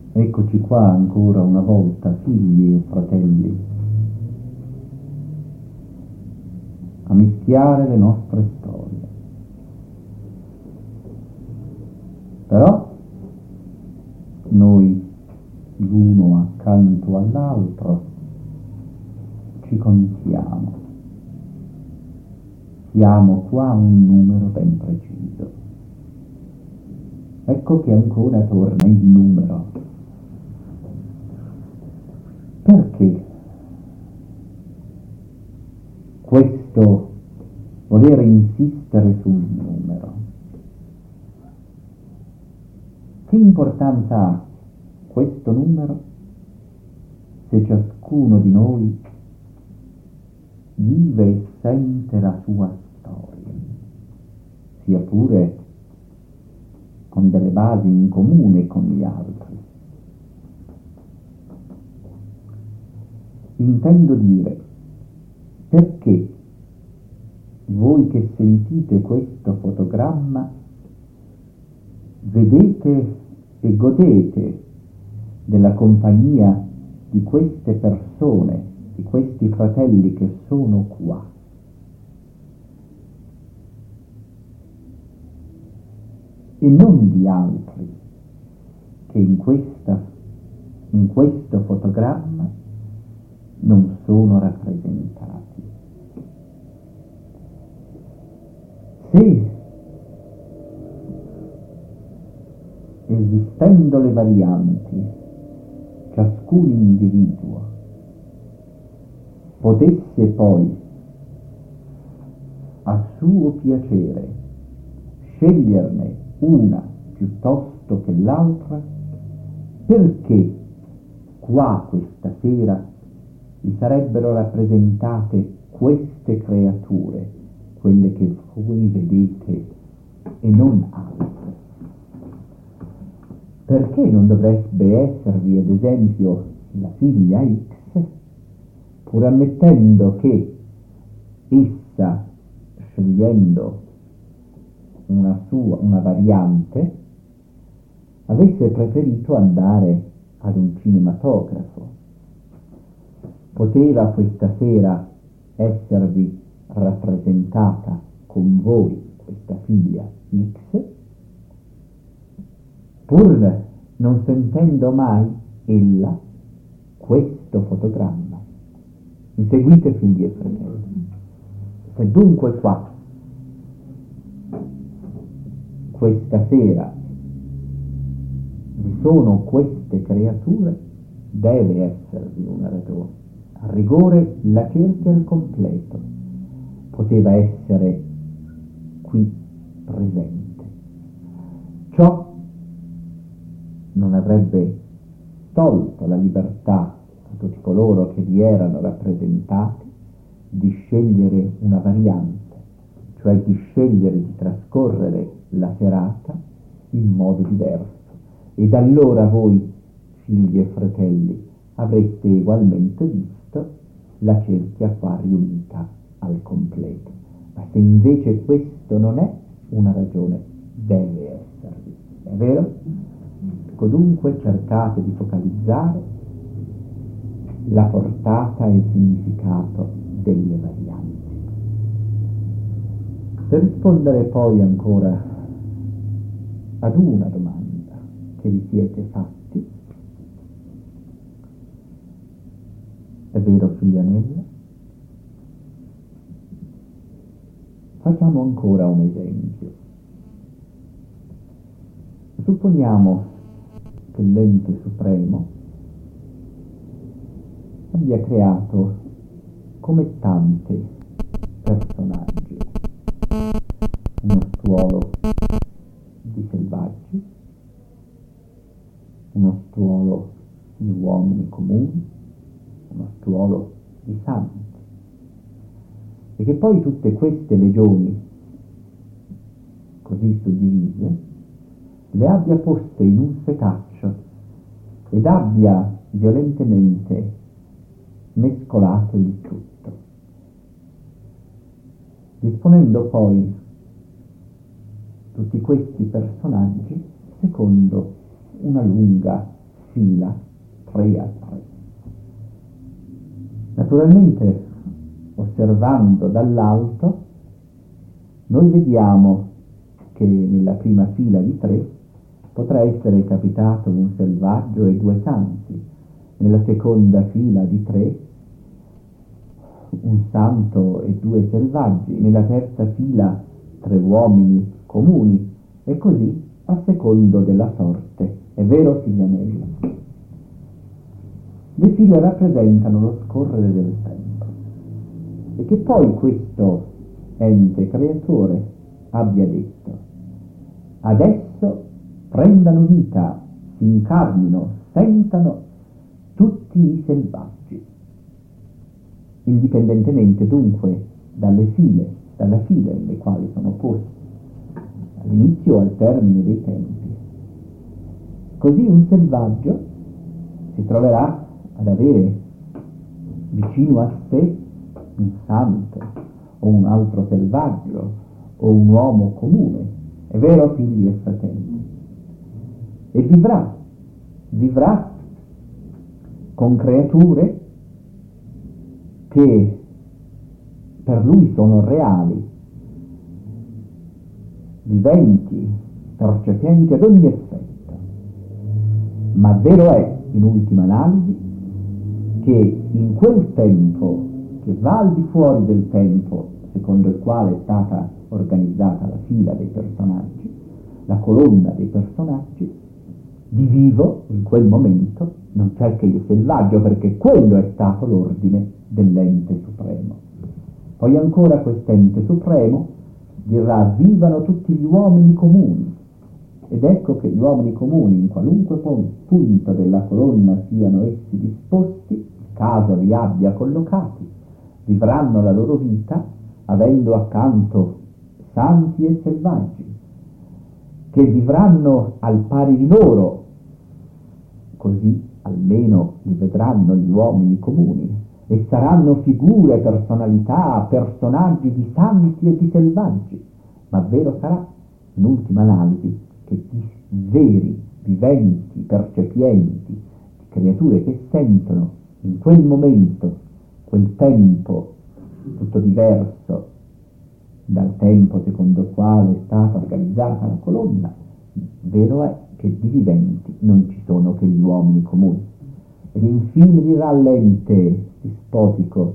Eccoci qua ancora una volta, figli e fratelli, a mischiare le nostre storie. Però noi, l'uno accanto all'altro, ci contiamo. Siamo qua un numero ben preciso. Ecco che ancora torna il numero. Perché questo voler insistere sul numero? Che importanza ha questo numero se ciascuno di noi vive e sente la sua storia, sia pure con delle basi in comune con gli altri? Intendo dire, perché voi che sentite questo fotogramma vedete e godete della compagnia di queste persone, di questi fratelli che sono qua. E non di altri che in questo fotogramma non sono rappresentati. Se, esistendo le varianti, ciascun individuo potesse poi a suo piacere sceglierne una piuttosto che l'altra, perché qua questa sera vi sarebbero rappresentate queste creature, quelle che voi vedete e non altre? Perché non dovrebbe esservi, ad esempio, la figlia X, pur ammettendo che essa, scegliendo una variante, avesse preferito andare ad un cinematografo? Poteva questa sera esservi rappresentata con voi questa figlia X, pur non sentendo mai ella questo fotogramma. Mi seguite, figli e fratelli? Se dunque qua, questa sera, vi sono queste creature, deve esservi una ragione. A rigore la cerchia al completo poteva essere qui presente. Ciò non avrebbe tolto la libertà a tutti coloro che vi erano rappresentati di scegliere una variante, cioè di scegliere di trascorrere la serata in modo diverso. Ed allora voi, figli e fratelli, avreste ugualmente visto la cerchia qua riunita al completo. Ma se invece questo non è una ragione, deve esservi. È vero? Ecco, dunque cercate di focalizzare la portata e il significato delle varianti. Per rispondere poi ancora ad una domanda che vi siete fatti, è vero, figlianella? Facciamo ancora un esempio. Supponiamo che l'ente supremo abbia creato come tanti personaggi uno stuolo di selvaggi, uno stuolo di uomini comuni, uno stuolo di santi, e che poi tutte queste legioni così suddivise le abbia poste in un setaccio ed abbia violentemente mescolato il tutto, disponendo poi tutti questi personaggi secondo una lunga fila 3 a 3. Naturalmente, osservando dall'alto, noi vediamo che nella prima fila di 3 potrà essere capitato un selvaggio e 2 santi, nella seconda fila di 3 un santo e 2 selvaggi, nella terza fila 3 uomini comuni, e così a secondo della sorte. È vero, Figlianella? Le file rappresentano lo scorrere del tempo, e che poi questo ente creatore abbia detto: adesso prendano vita, si incarnino, sentano tutti i selvaggi, indipendentemente dunque dalla fila nelle quali sono posti, all'inizio o al termine dei tempi. Così un selvaggio si troverà ad avere vicino a sé un santo, o un altro selvaggio, o un uomo comune. È vero, figli e fratelli? E vivrà con creature che per lui sono reali, viventi, percepenti ad ogni effetto. Ma vero è, in ultima analisi, che in quel tempo che va al di fuori del tempo secondo il quale è stata organizzata la fila dei personaggi, la colonna dei personaggi, di vivo in quel momento non c'è che il selvaggio, perché quello è stato l'ordine dell'ente supremo. Poi ancora quest'ente supremo dirà: vivano tutti gli uomini comuni. Ed ecco che gli uomini comuni, in qualunque punto della colonna siano essi disposti, il caso li abbia collocati, vivranno la loro vita avendo accanto santi e selvaggi, che vivranno al pari di loro, così almeno li vedranno gli uomini comuni, e saranno figure, personalità, personaggi di santi e di selvaggi. Ma vero sarà, in ultima analisi, che di veri, viventi, percepienti, di creature che sentono in quel momento, quel tempo tutto diverso dal tempo secondo il quale è stata organizzata la colonna, vero è che di viventi non ci sono che gli uomini comuni. Ed infine dirà l'ente dispotico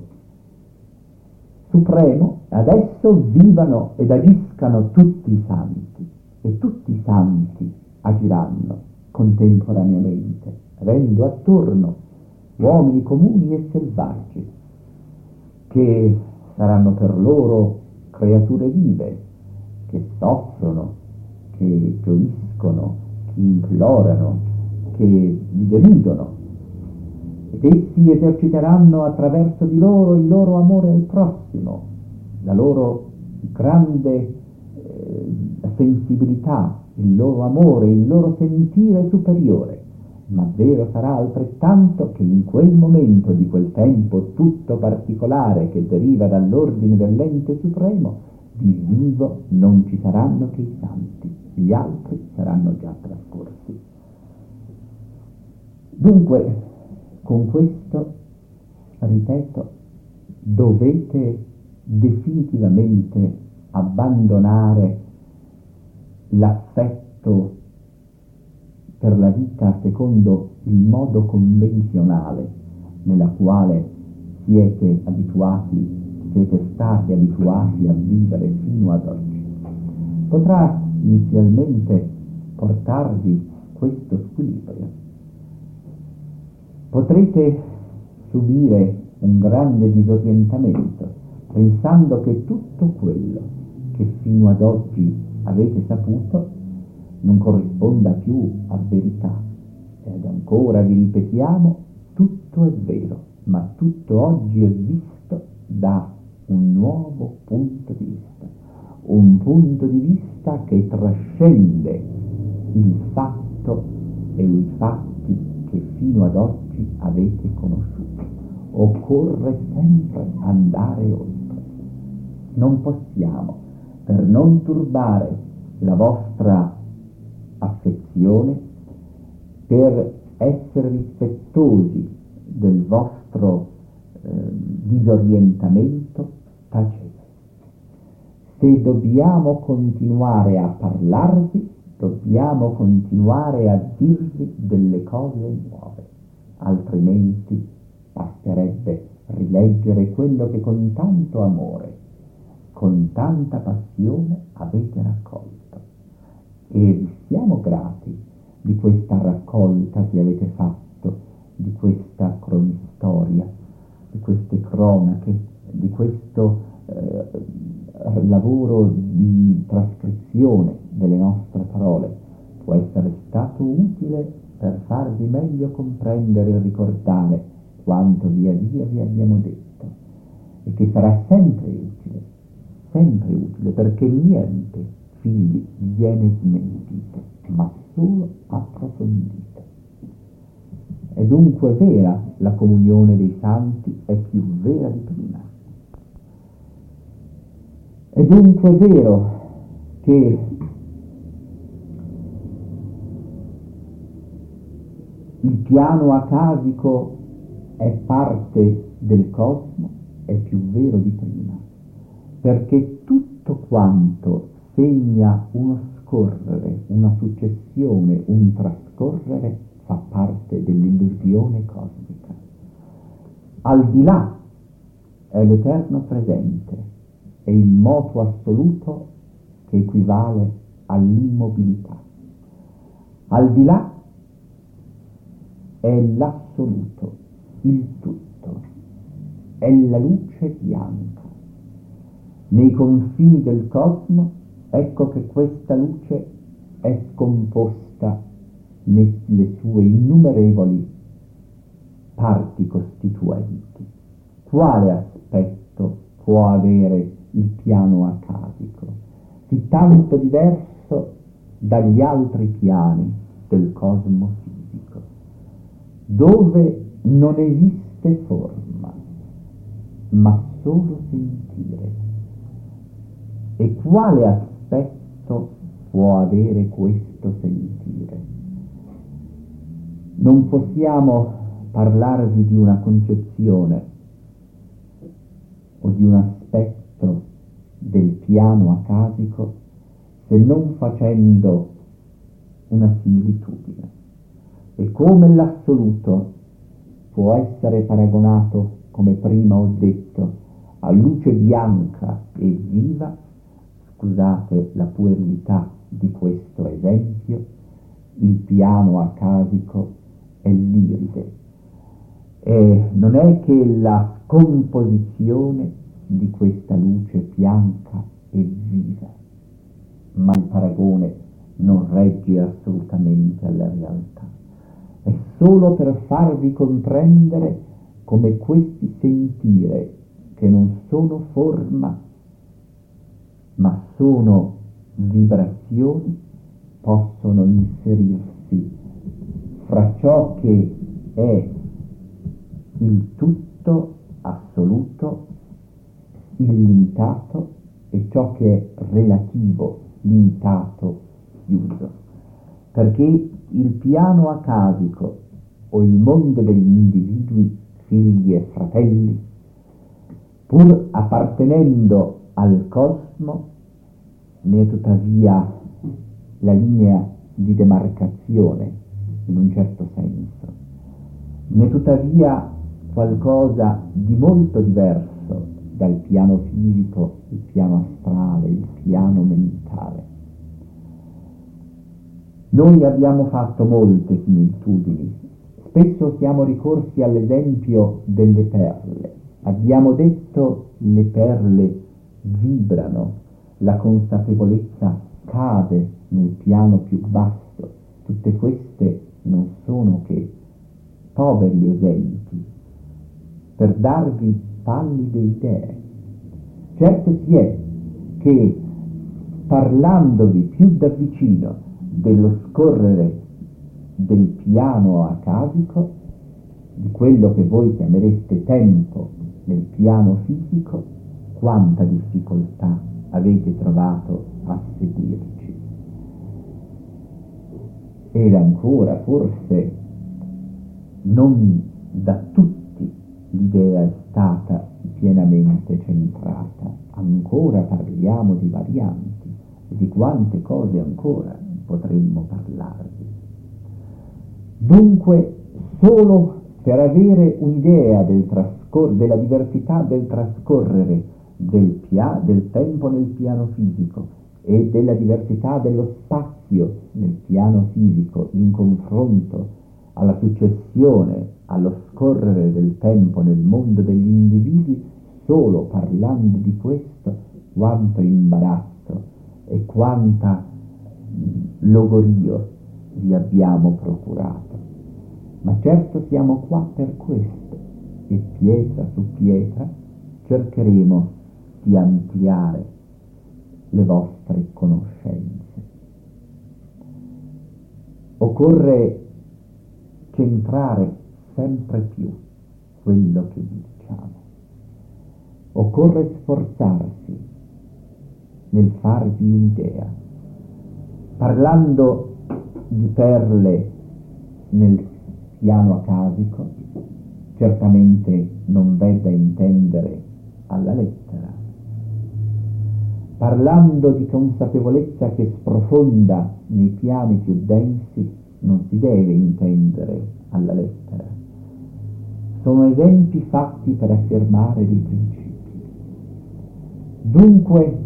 supremo: adesso vivano ed agiscano tutti i santi, e tutti i santi agiranno contemporaneamente, avendo attorno uomini comuni e selvaggi, che saranno per loro creature vive, che soffrono, che gioiscono, che implorano, che li deridono, ed essi eserciteranno attraverso di loro il loro amore al prossimo, la loro grande sensibilità, il loro amore, il loro sentire superiore. Ma vero sarà altrettanto che in quel momento di quel tempo tutto particolare che deriva dall'ordine dell'ente supremo, di vivo non ci saranno che i santi, gli altri saranno già trascorsi. Dunque, con questo, ripeto, dovete definitivamente abbandonare l'affetto per la vita secondo il modo convenzionale nella quale siete stati abituati a vivere fino ad oggi. Potrà inizialmente portarvi questo squilibrio. Potrete subire un grande disorientamento pensando che tutto quello che fino ad oggi avete saputo non corrisponda più a verità. Ed ancora vi ripetiamo, tutto è vero, ma tutto oggi è visto da un nuovo punto di vista, un punto di vista che trascende il fatto e i fatti che fino ad oggi avete conosciuto. Occorre sempre andare oltre. Non possiamo, per non turbare la vostra affezione, per essere rispettosi del vostro disorientamento, tacete. Se dobbiamo continuare a parlarvi, dobbiamo continuare a dirvi delle cose nuove, altrimenti basterebbe rileggere quello che con tanto amore, con tanta passione avete raccolto. E vi siamo grati di questa raccolta che avete fatto, di questa cronistoria, di queste cronache, di questo lavoro di trascrizione delle nostre parole. Può essere stato utile per farvi meglio comprendere e ricordare quanto via via vi abbiamo detto, e che sarà sempre utile, perché niente, figli, viene smentito, ma solo approfondito. È dunque vera la comunione dei santi, è più vera di prima. È dunque vero che il piano acasico è parte del cosmo, è più vero di prima, perché tutto quanto segna uno scorrere, una successione, un trascorrere, fa parte dell'illusione cosmica. Al di là è l'eterno presente, è il moto assoluto che equivale all'immobilità. Al di là è l'assoluto, il tutto, è la luce bianca. Nei confini del cosmo, ecco che questa luce è scomposta nelle sue innumerevoli parti costituenti. Quale aspetto può avere il piano acasico, sì tanto diverso dagli altri piani del cosmo fisico, dove non esiste forma, ma solo sentire? E quale aspetto può avere questo sentire? Non possiamo parlarvi di una concezione o di un aspetto del piano acasico se non facendo una similitudine. E come l'assoluto può essere paragonato, come prima ho detto, a luce bianca e viva, scusate la puerilità di questo esempio, il piano acasico è l'iride. E non è che la composizione di questa luce bianca e viva, ma il paragone non regge assolutamente alla realtà. È solo per farvi comprendere come questi sentire, che non sono forma, ma sono vibrazioni, possono inserirsi fra ciò che è il tutto assoluto, illimitato, e ciò che è relativo, limitato, chiuso. Perché il piano acasico o il mondo degli individui, figli e fratelli, pur appartenendo al cosmo, ne è tuttavia la linea di demarcazione, in un certo senso, ne è tuttavia qualcosa di molto diverso dal piano fisico, il piano astrale, il piano mentale. Noi abbiamo fatto molte similitudini, spesso siamo ricorsi all'esempio delle perle. Abbiamo detto le perle vibrano, la consapevolezza cade nel piano più basso. Tutte queste non sono che poveri esempi per darvi pallide idee. Certo si è che, parlandovi più da vicino dello scorrere del piano acasico, di quello che voi chiamereste tempo nel piano fisico, quanta difficoltà avete trovato a seguirci. Ed ancora, forse non da tutti l'idea è stata pienamente centrata. Ancora parliamo di varianti e di quante cose ancora potremmo parlarvi. Dunque, solo per avere un'idea della diversità del trascorrere del tempo nel piano fisico e della diversità dello spazio nel piano fisico in confronto alla successione, allo scorrere del tempo nel mondo degli individui, solo parlando di questo, quanto imbarazzo e quanta logorio vi abbiamo procurato. Ma certo siamo qua per questo, e pietra su pietra cercheremo di ampliare le vostre conoscenze. Occorre centrare sempre più quello che vi diciamo. Occorre sforzarsi nel farvi un'idea. Parlando di perle nel piano acasico, certamente non v'è da intendere alla lettera. Parlando di consapevolezza che sprofonda nei piani più densi, non si deve intendere alla lettera. Sono esempi fatti per affermare dei principi. Dunque,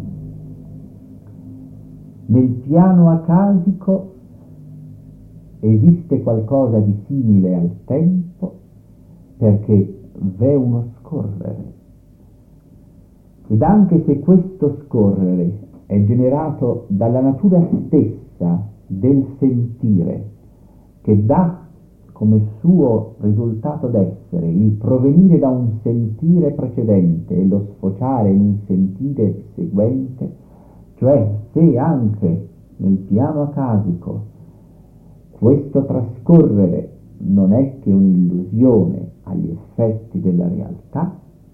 nel piano acasico esiste qualcosa di simile al tempo perché v'è uno scorrere. Ed anche se questo scorrere è generato dalla natura stessa del sentire, che dà come suo risultato d'essere il provenire da un sentire precedente e lo sfociare in un sentire seguente, cioè se anche nel piano acasico questo trascorrere non è che un'illusione agli effetti della realtà,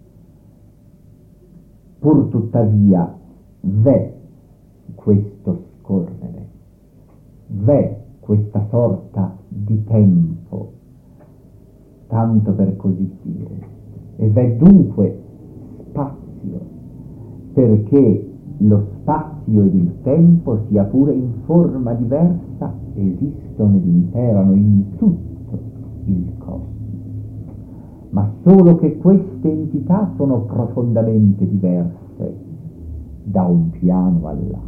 pur tuttavia v'è questo scorrere, v'è questa sorta di tempo, tanto per così dire, e v'è dunque spazio, perché lo spazio ed il tempo, sia pure in forma diversa, esistono ed imperano in tutto il cosmo. Ma solo che queste entità sono profondamente diverse da un piano all'altro.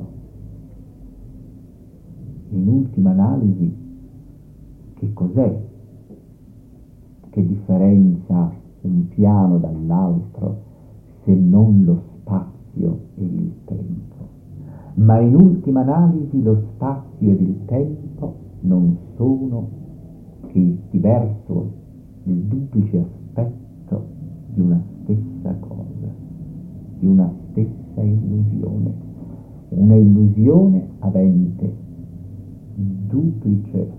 In ultima analisi, che cos'è che differenzia un piano dall'altro se non lo spazio e il tempo? Ma in ultima analisi lo spazio ed il tempo non sono che il diverso, il duplice aspetto di una stessa cosa, di una stessa illusione, una illusione avente duplice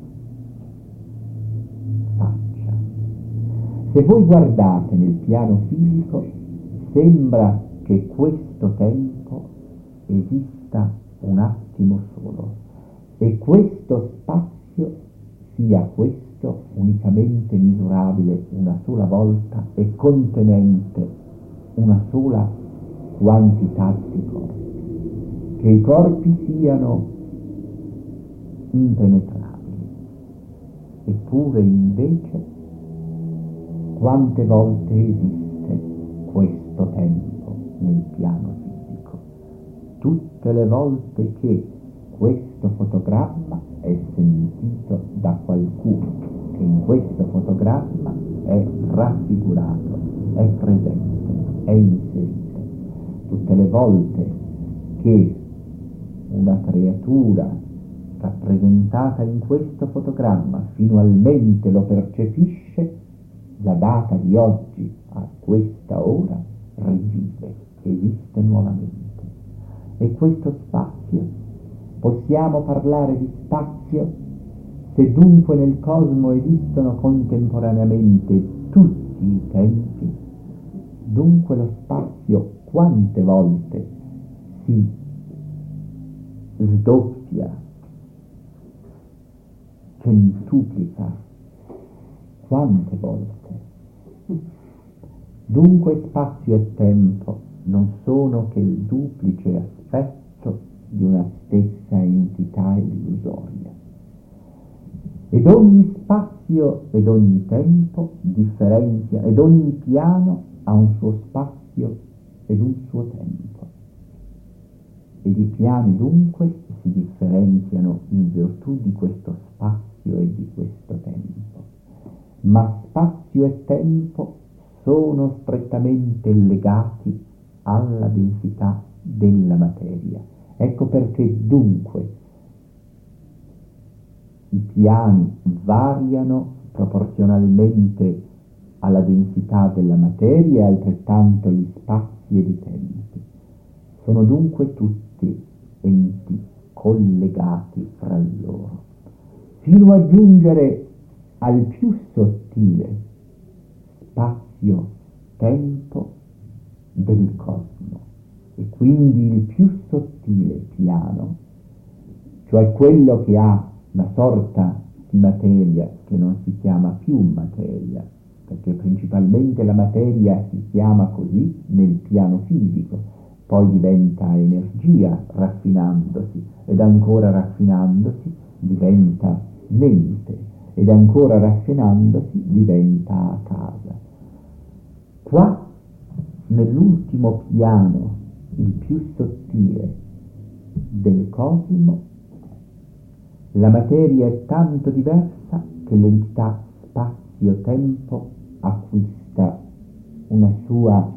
faccia. Se voi guardate nel piano fisico, sembra che questo tempo esista un attimo solo e questo spazio sia questo unicamente misurabile una sola volta e contenente una sola quantità di corpi, che i corpi siano impenetrabili. Eppure invece quante volte esiste questo tempo nel piano fisico? Tutte le volte che questo fotogramma è sentito da qualcuno, che in questo fotogramma è raffigurato, è presente, è inserito. Tutte le volte che una creatura rappresentata in questo fotogramma finalmente lo percepisce, la data di oggi a questa ora rivive, esiste nuovamente. E questo spazio, possiamo parlare di spazio se dunque nel cosmo esistono contemporaneamente tutti i tempi? Dunque lo spazio quante volte si sdoppia, centuplica, Quante volte? Dunque spazio e tempo non sono che il duplice aspetto di una stessa entità illusoria. Ed ogni spazio ed ogni tempo differenzia, ed ogni piano ha un suo spazio ed un suo tempo. Ed i piani dunque si differenziano in virtù di questo spazio e di questo tempo. Ma spazio e tempo sono strettamente legati alla densità della materia. Ecco perché dunque i piani variano proporzionalmente alla densità della materia e altrettanto gli spazi ed i tempi. Sono dunque tutti enti collegati fra loro, fino a giungere al più sottile spazio-tempo del cosmo, e quindi il più sottile piano, cioè quello che ha una sorta di materia che non si chiama più materia, perché principalmente la materia si chiama così nel piano fisico, poi diventa energia raffinandosi, ed ancora raffinandosi diventa mente, ed ancora raffinandosi diventa casa. Qua, nell'ultimo piano, il più sottile del cosmo, la materia è tanto diversa che l'entità spazio-tempo acquista una sua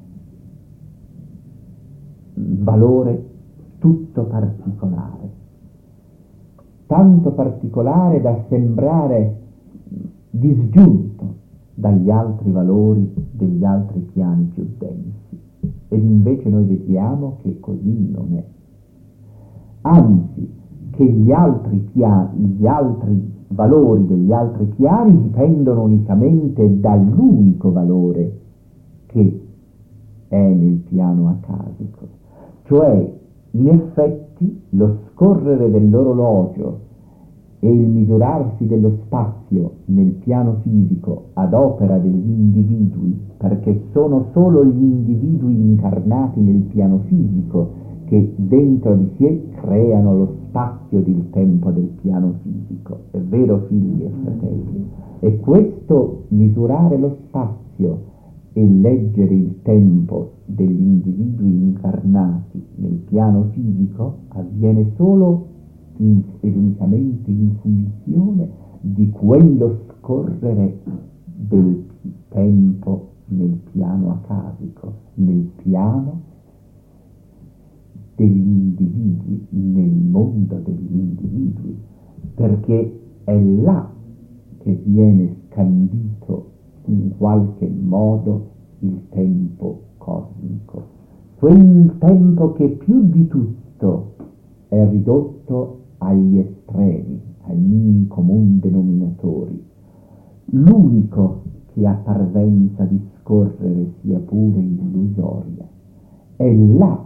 valore tutto particolare, tanto particolare da sembrare disgiunto dagli altri valori degli altri piani più densi, ed invece noi vediamo che così non è. Anzi, che gli altri valori degli altri piani dipendono unicamente dall'unico valore che è nel piano acasico. Cioè, in effetti, lo scorrere dell'orologio e il misurarsi dello spazio nel piano fisico ad opera degli individui, perché sono solo gli individui incarnati nel piano fisico che dentro di sé creano lo spazio ed il tempo del piano fisico. È vero, figli e fratelli? E questo misurare lo spazio e leggere il tempo degli individui incarnati nel piano fisico avviene solo ed unicamente in funzione di quello scorrere del tempo nel piano acasico, nel piano degli individui, nel mondo degli individui, perché è là che viene scandito in qualche modo il tempo cosmico, quel tempo che più di tutto è ridotto agli estremi, ai minimi comuni denominatori, l'unico che ha parvenza di scorrere sia pure illusoria. È là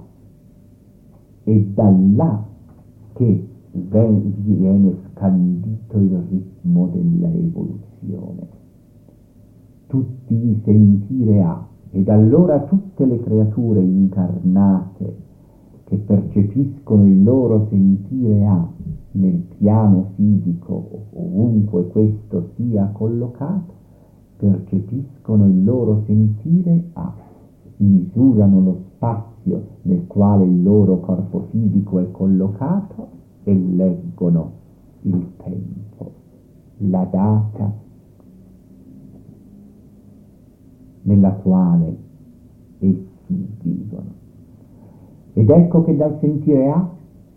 e da là che viene scandito il ritmo della evoluzione. Tutti i sentire ha, ed allora tutte le creature incarnate che percepiscono il loro sentire ha nel piano fisico, ovunque questo sia collocato, percepiscono il loro sentire ha, misurano lo spazio nel quale il loro corpo fisico è collocato e leggono il tempo, la data nella quale essi vivono. Ed ecco che dal sentire A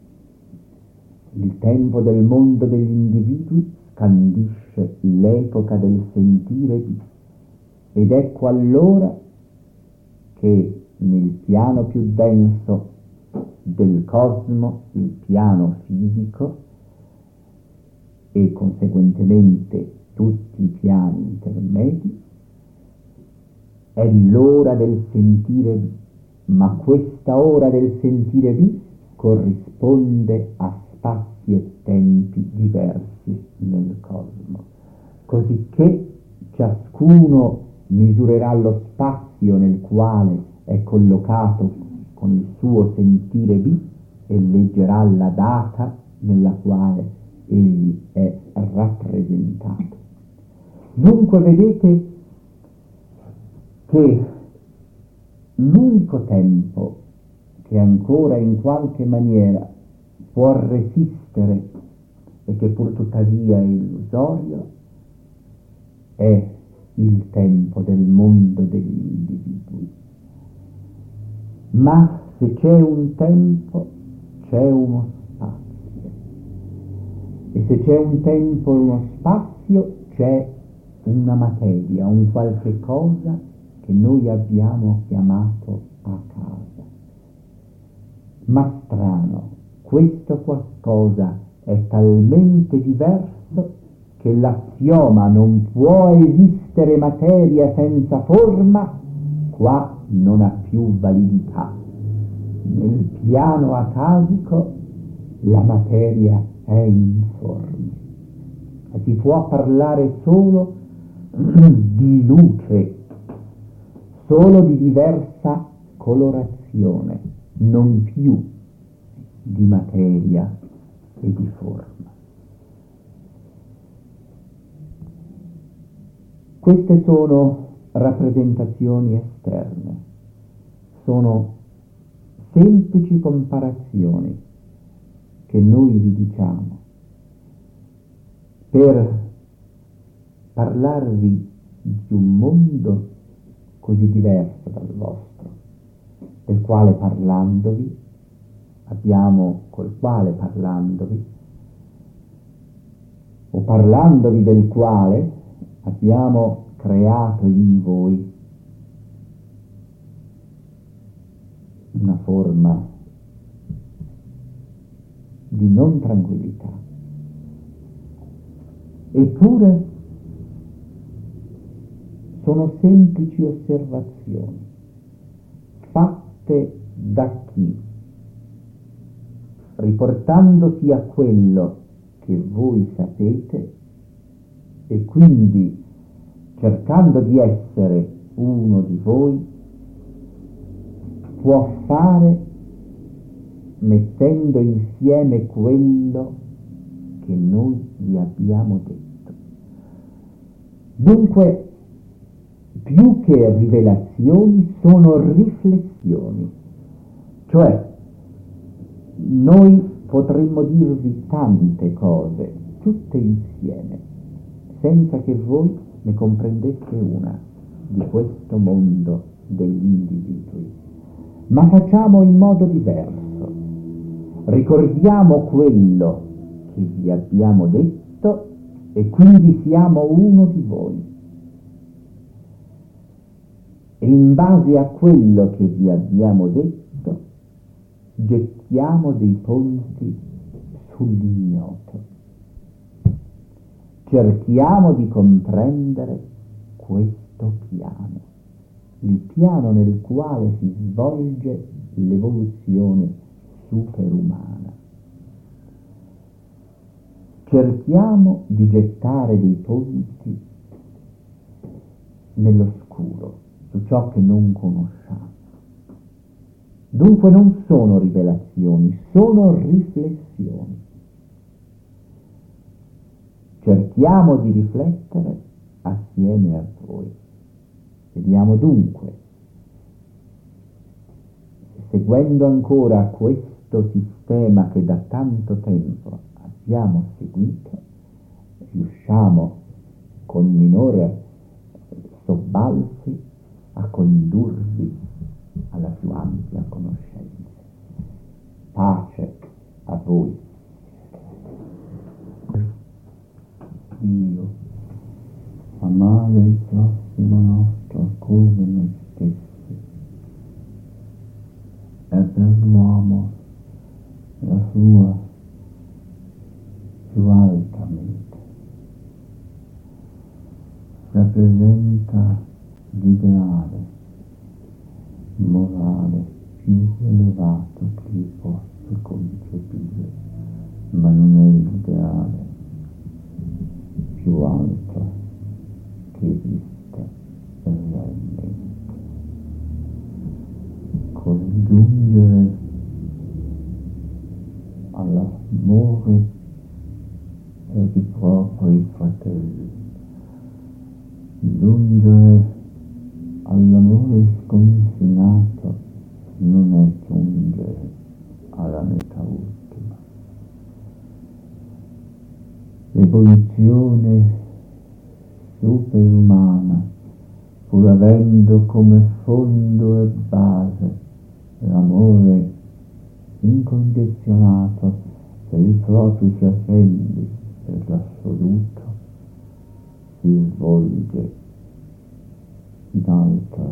il tempo del mondo degli individui scandisce l'epoca del sentire B, ed ecco allora che nel piano più denso del cosmo, il piano fisico, e conseguentemente tutti i piani intermedi, è l'ora del sentire B, ma questa ora del sentire B corrisponde a spazi e tempi diversi nel cosmo, cosicché ciascuno misurerà lo spazio nel quale è collocato con il suo sentire B e leggerà la data nella quale egli è rappresentato. Dunque vedete che l'unico tempo che ancora in qualche maniera può resistere e che pur tuttavia è illusorio è il tempo del mondo degli individui. Ma se c'è un tempo, c'è uno spazio. E se c'è un tempo e uno spazio, c'è una materia, un qualche cosa che noi abbiamo chiamato a casa. Ma strano, questo qualcosa è talmente diverso che l'assioma non può esistere materia senza forma, qua non ha più validità. Nel piano acasico la materia è informe. Si può parlare solo di luce, solo di diversa colorazione, non più di materia e di forma. Queste sono rappresentazioni esterne, sono semplici comparazioni che noi vi diciamo per parlarvi di un mondo così diverso dal vostro, col quale parlandovi o parlandovi del quale abbiamo creato in voi una forma di non tranquillità. Eppure sono semplici osservazioni fatte da chi, riportandosi a quello che voi sapete e quindi cercando di essere uno di voi, può fare mettendo insieme quello che noi vi abbiamo detto. Dunque, più che rivelazioni, sono riflessioni. Cioè, noi potremmo dirvi tante cose, tutte insieme, senza che voi ne comprendeste una di questo mondo degli individui. Ma facciamo in modo diverso. Ricordiamo quello che vi abbiamo detto e quindi siamo uno di voi. E in base a quello che vi abbiamo detto, gettiamo dei ponti sull'ignoto. Cerchiamo di comprendere questo piano, il piano nel quale si svolge l'evoluzione superumana. Cerchiamo di gettare dei ponti nell'oscuro, su ciò che non conosciamo. Dunque non sono rivelazioni, sono riflessioni. Cerchiamo di riflettere assieme a voi. Vediamo dunque, seguendo ancora questo sistema che da tanto tempo abbiamo seguito, riusciamo con minore sobbalzi a condurvi alla più ampia conoscenza. Pace a voi. Dio, amare il prossimo nostro come noi stessi, è per l'uomo la sua più alta meta. Rappresenta l'ideale morale più elevato che io posso concepire, ma non è l'ideale più alto che esista e di propri fratelli. Giungere all'amore sconfinato non è giungere alla metà ultima. L'evoluzione superumana, pur avendo come fondo e base l'amore incondizionato per i propri fratelli, per l'assoluto, si svolge in altra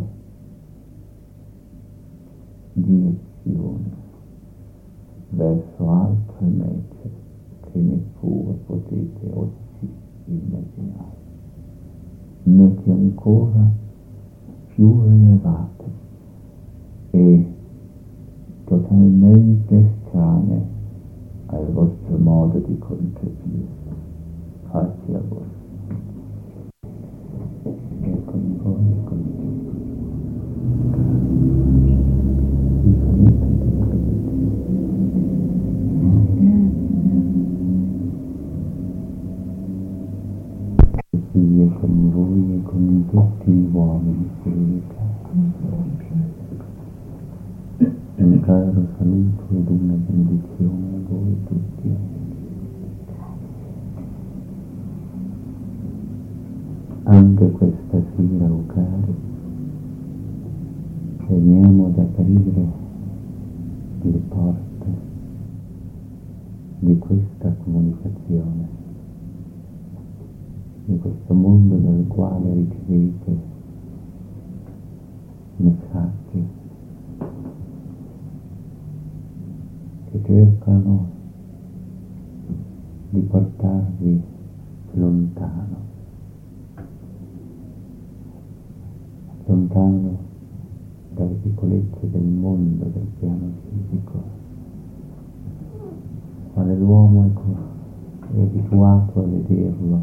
direzione, verso altre mete che neppure potete oggi immaginare, mete ancora più elevate e totalmente estranee al vostro modo di concepire. Pace a voi. E con voi e con tutti. E con voi e con tutti gli uomini un caro saluto ed una benedizione a voi tutti. Anche questa sera, o cari, veniamo ad aprire le porte di questa comunicazione, di questo mondo nel quale ricevete messaggi che cercano di portarvi lontano dalle piccolezze del mondo, del piano fisico, quale l'uomo è abituato a vederlo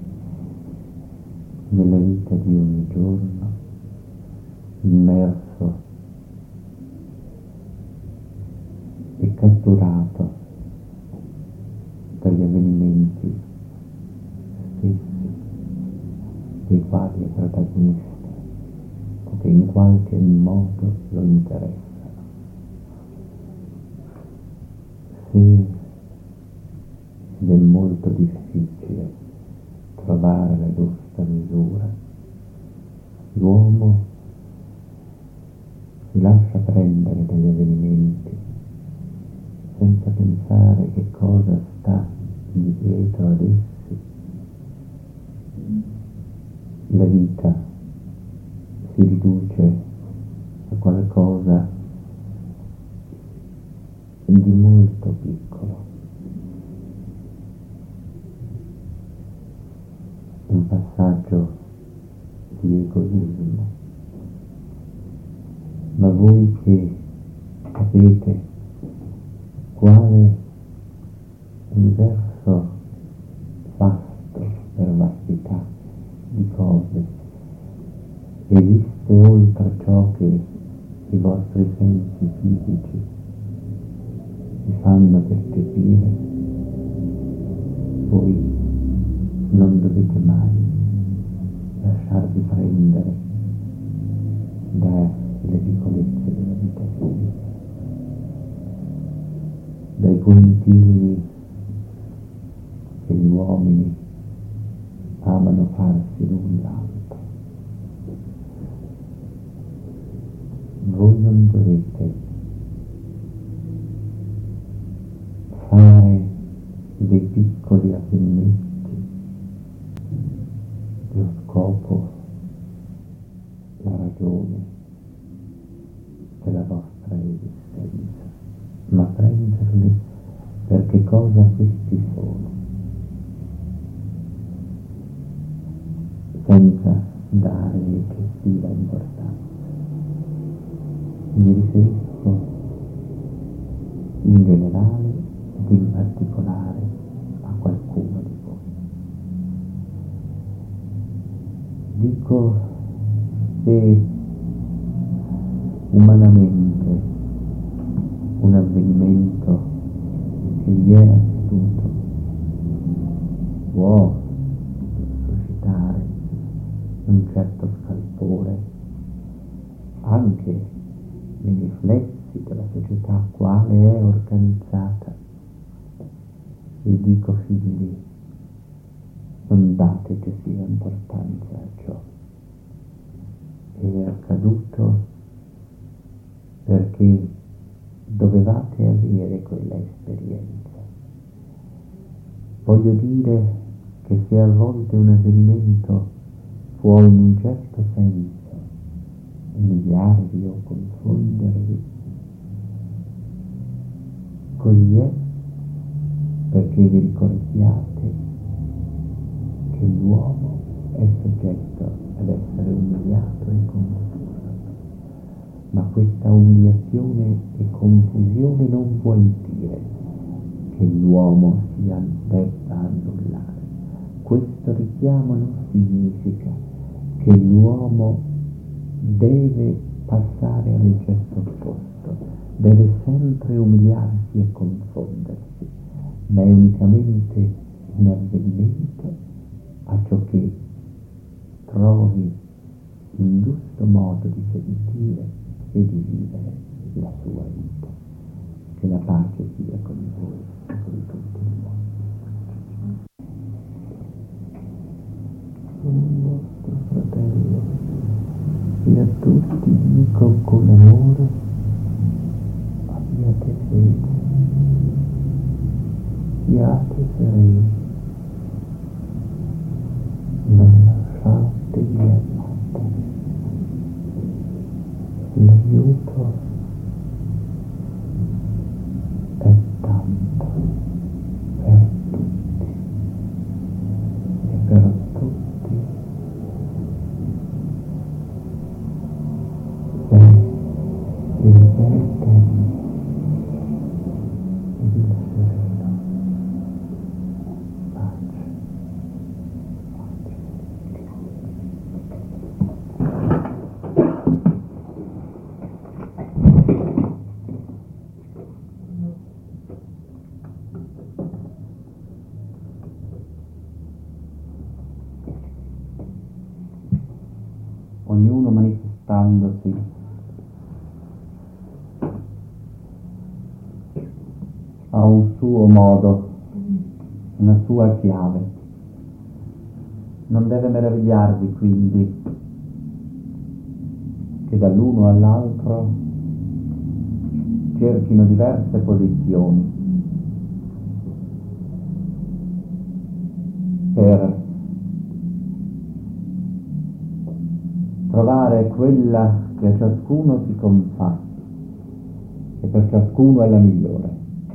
nella vita di ogni giorno, immerso e catturato dagli avvenimenti stessi dei quali è protagonista o che in qualche modo lo interessano. Ed è molto difficile trovare la giusta misura, l'uomo si lascia prendere dagli avvenimenti senza pensare che cosa sta dietro ad essi. La vita si riduce a qualcosa di molto piccolo, un passaggio di egoismo. Ma voi che sapete quale universo vasto per vastità di cose esiste oltre ciò che i vostri sensi fisici vi fanno percepire, voi non dovete mai lasciarvi prendere dalle piccolezze della vita fisica, dai puntini che gli uomini amano farsi l'un l'altro. Voi non dovete fare dei piccoli avvenimenti lo scopo, la ragione della vostra esistenza, ma prenderli per che cosa questi sono, senza dare eccessiva importanza. Mi riferisco in generale ed in particolare a qualcuno di voi. Dico, se umanamente un avvenimento che vi è accaduto dico, figli, non date eccessiva importanza a ciò. È accaduto perché dovevate avere quella esperienza. Voglio dire che se a volte un avvenimento può in un certo senso umiliarvi o confondervi, così è perché vi ricordiate che l'uomo è soggetto ad essere umiliato e confuso, ma questa umiliazione e confusione non vuol dire che l'uomo si debba annullare. Questo richiamo non significa che l'uomo deve passare al gesto opposto, deve sempre umiliarsi e confondersi, ma è unicamente in avvenimento a ciò che trovi il giusto modo di sentire e di vivere la sua vita. Che la pace sia con voi e con tutti i uomini. Sono vostro fratello e a tutti dico con amore: abbiate fede, siate sereni, non lasciatevi abbattere. L'aiuto è tanto per tutti e per tutti è il bel tempo ed il sereno. Pace. Ognuno manifestandosi a un suo modo, una sua chiave. Non deve meravigliarvi quindi che dall'uno all'altro cerchino diverse posizioni per trovare quella che a ciascuno si confà e per ciascuno è la migliore.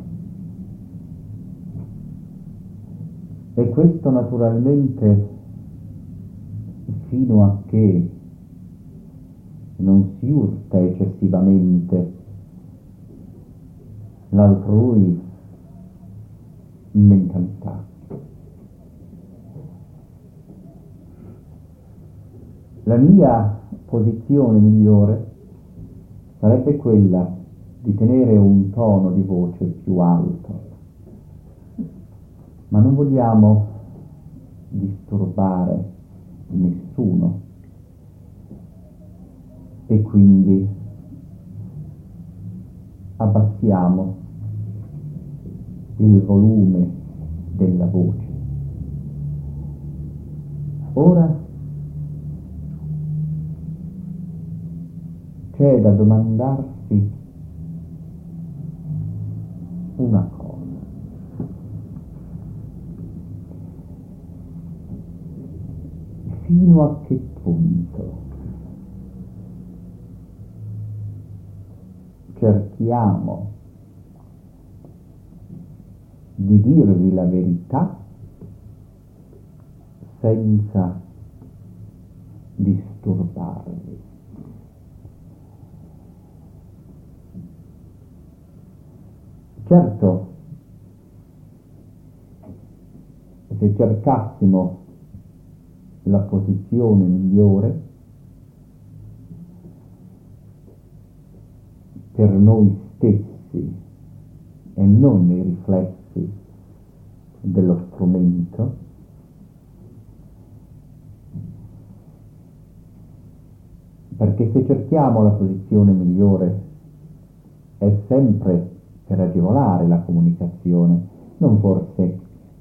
E questo naturalmente fino a che non si urta eccessivamente l'altrui mentalità. La mia posizione migliore sarebbe quella di tenere un tono di voce più alto, ma non vogliamo disturbare nessuno e quindi abbassiamo il volume della voce. Ora c'è da domandarsi una cosa. Fino a che punto cerchiamo di dirvi la verità senza disturbarvi? Certo, se cercassimo la posizione migliore per noi stessi e non nei riflessi dello strumento, perché se cerchiamo la posizione migliore è sempre per agevolare la comunicazione, non forse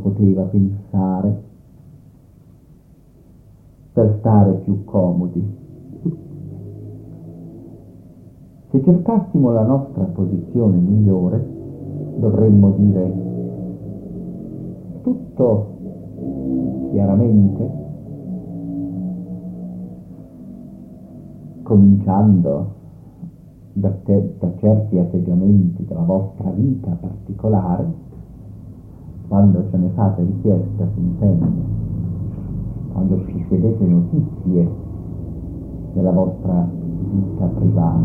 poteva pensare per stare più comodi. Se cercassimo la nostra posizione migliore, dovremmo dire tutto chiaramente, cominciando da certi atteggiamenti della vostra vita particolare, quando ce ne fate richiesta, si intende, quando ci chiedete notizie della vostra vita privata,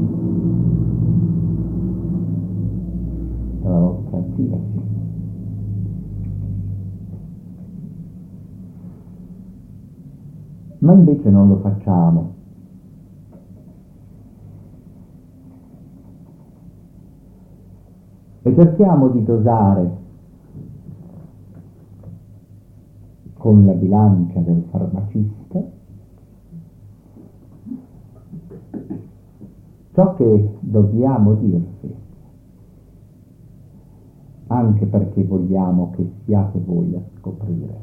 della vostra privacy. Ma invece non lo facciamo. E cerchiamo di dosare con la bilancia del farmacista ciò che dobbiamo dirvi, anche perché vogliamo che siate voi a scoprire.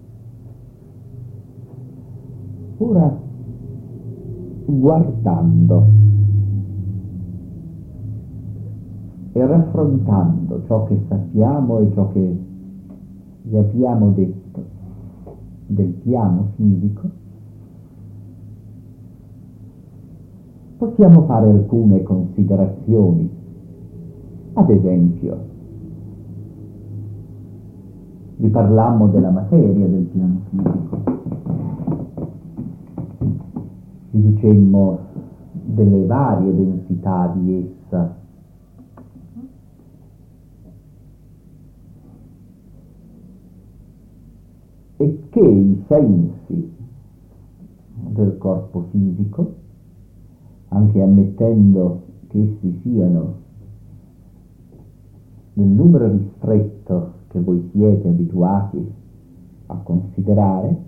Ora, guardando e raffrontando ciò che sappiamo e ciò che vi abbiamo detto del piano fisico, possiamo fare alcune considerazioni. Ad esempio, vi parlammo della materia del piano fisico, vi dicemmo delle varie densità di essa, e che i sensi del corpo fisico, anche ammettendo che essi siano nel numero ristretto che voi siete abituati a considerare,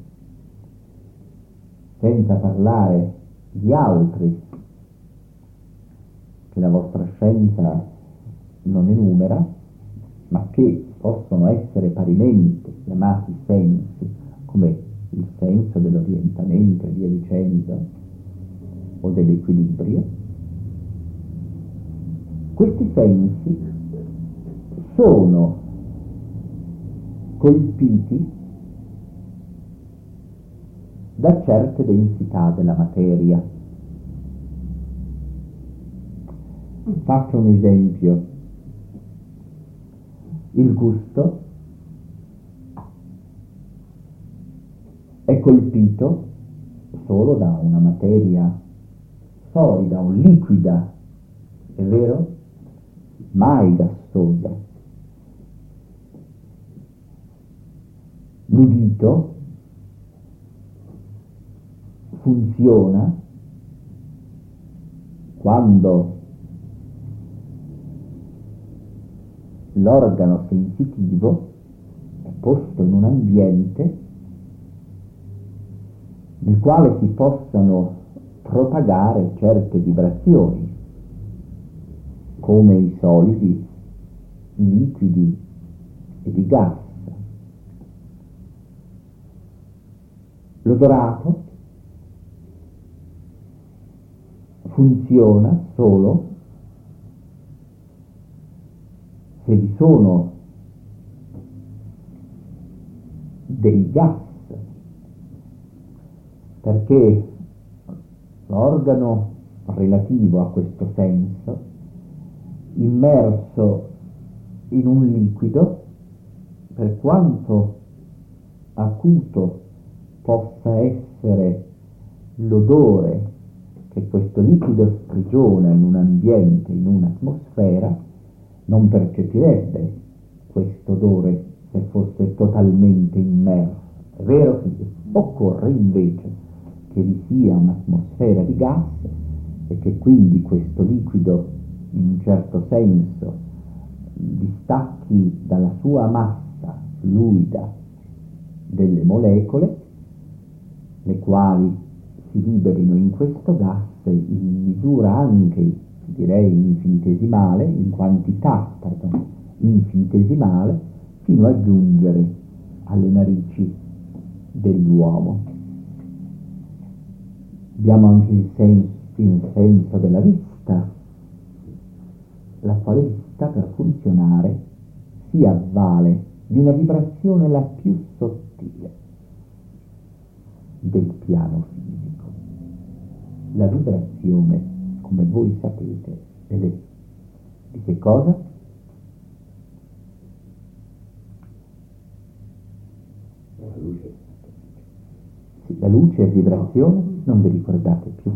senza parlare di altri che la vostra scienza non enumera, ma che possono essere parimenti chiamati sensi, come il senso dell'orientamento e via dicendo, o dell'equilibrio. Questi sensi sono colpiti da certe densità della materia. Faccio un esempio. Il gusto è colpito solo da una materia solida, un liquida, è vero? Mai gassosa. L'udito funziona quando l'organo sensitivo è posto in un ambiente nel quale si possano propagare certe vibrazioni, come i solidi, i liquidi ed i gas. L'odorato funziona solo se vi sono dei gas, perché l'organo relativo a questo senso, immerso in un liquido, per quanto acuto possa essere l'odore che questo liquido sprigiona in un ambiente, in un'atmosfera, non percepirebbe questo odore se fosse totalmente immerso. È vero che occorre invece che vi sia un'atmosfera di gas e che quindi questo liquido in un certo senso distacchi dalla sua massa fluida delle molecole, le quali si liberino in questo gas in misura anche, direi, infinitesimale, in quantità, infinitesimale, fino a giungere alle narici dell'uomo. Abbiamo anche il senso della vista, la quale vista per funzionare si avvale di una vibrazione la più sottile del piano fisico. La vibrazione, come voi sapete, di che cosa? La luce. Sì, la luce è vibrazione, non vi ricordate più?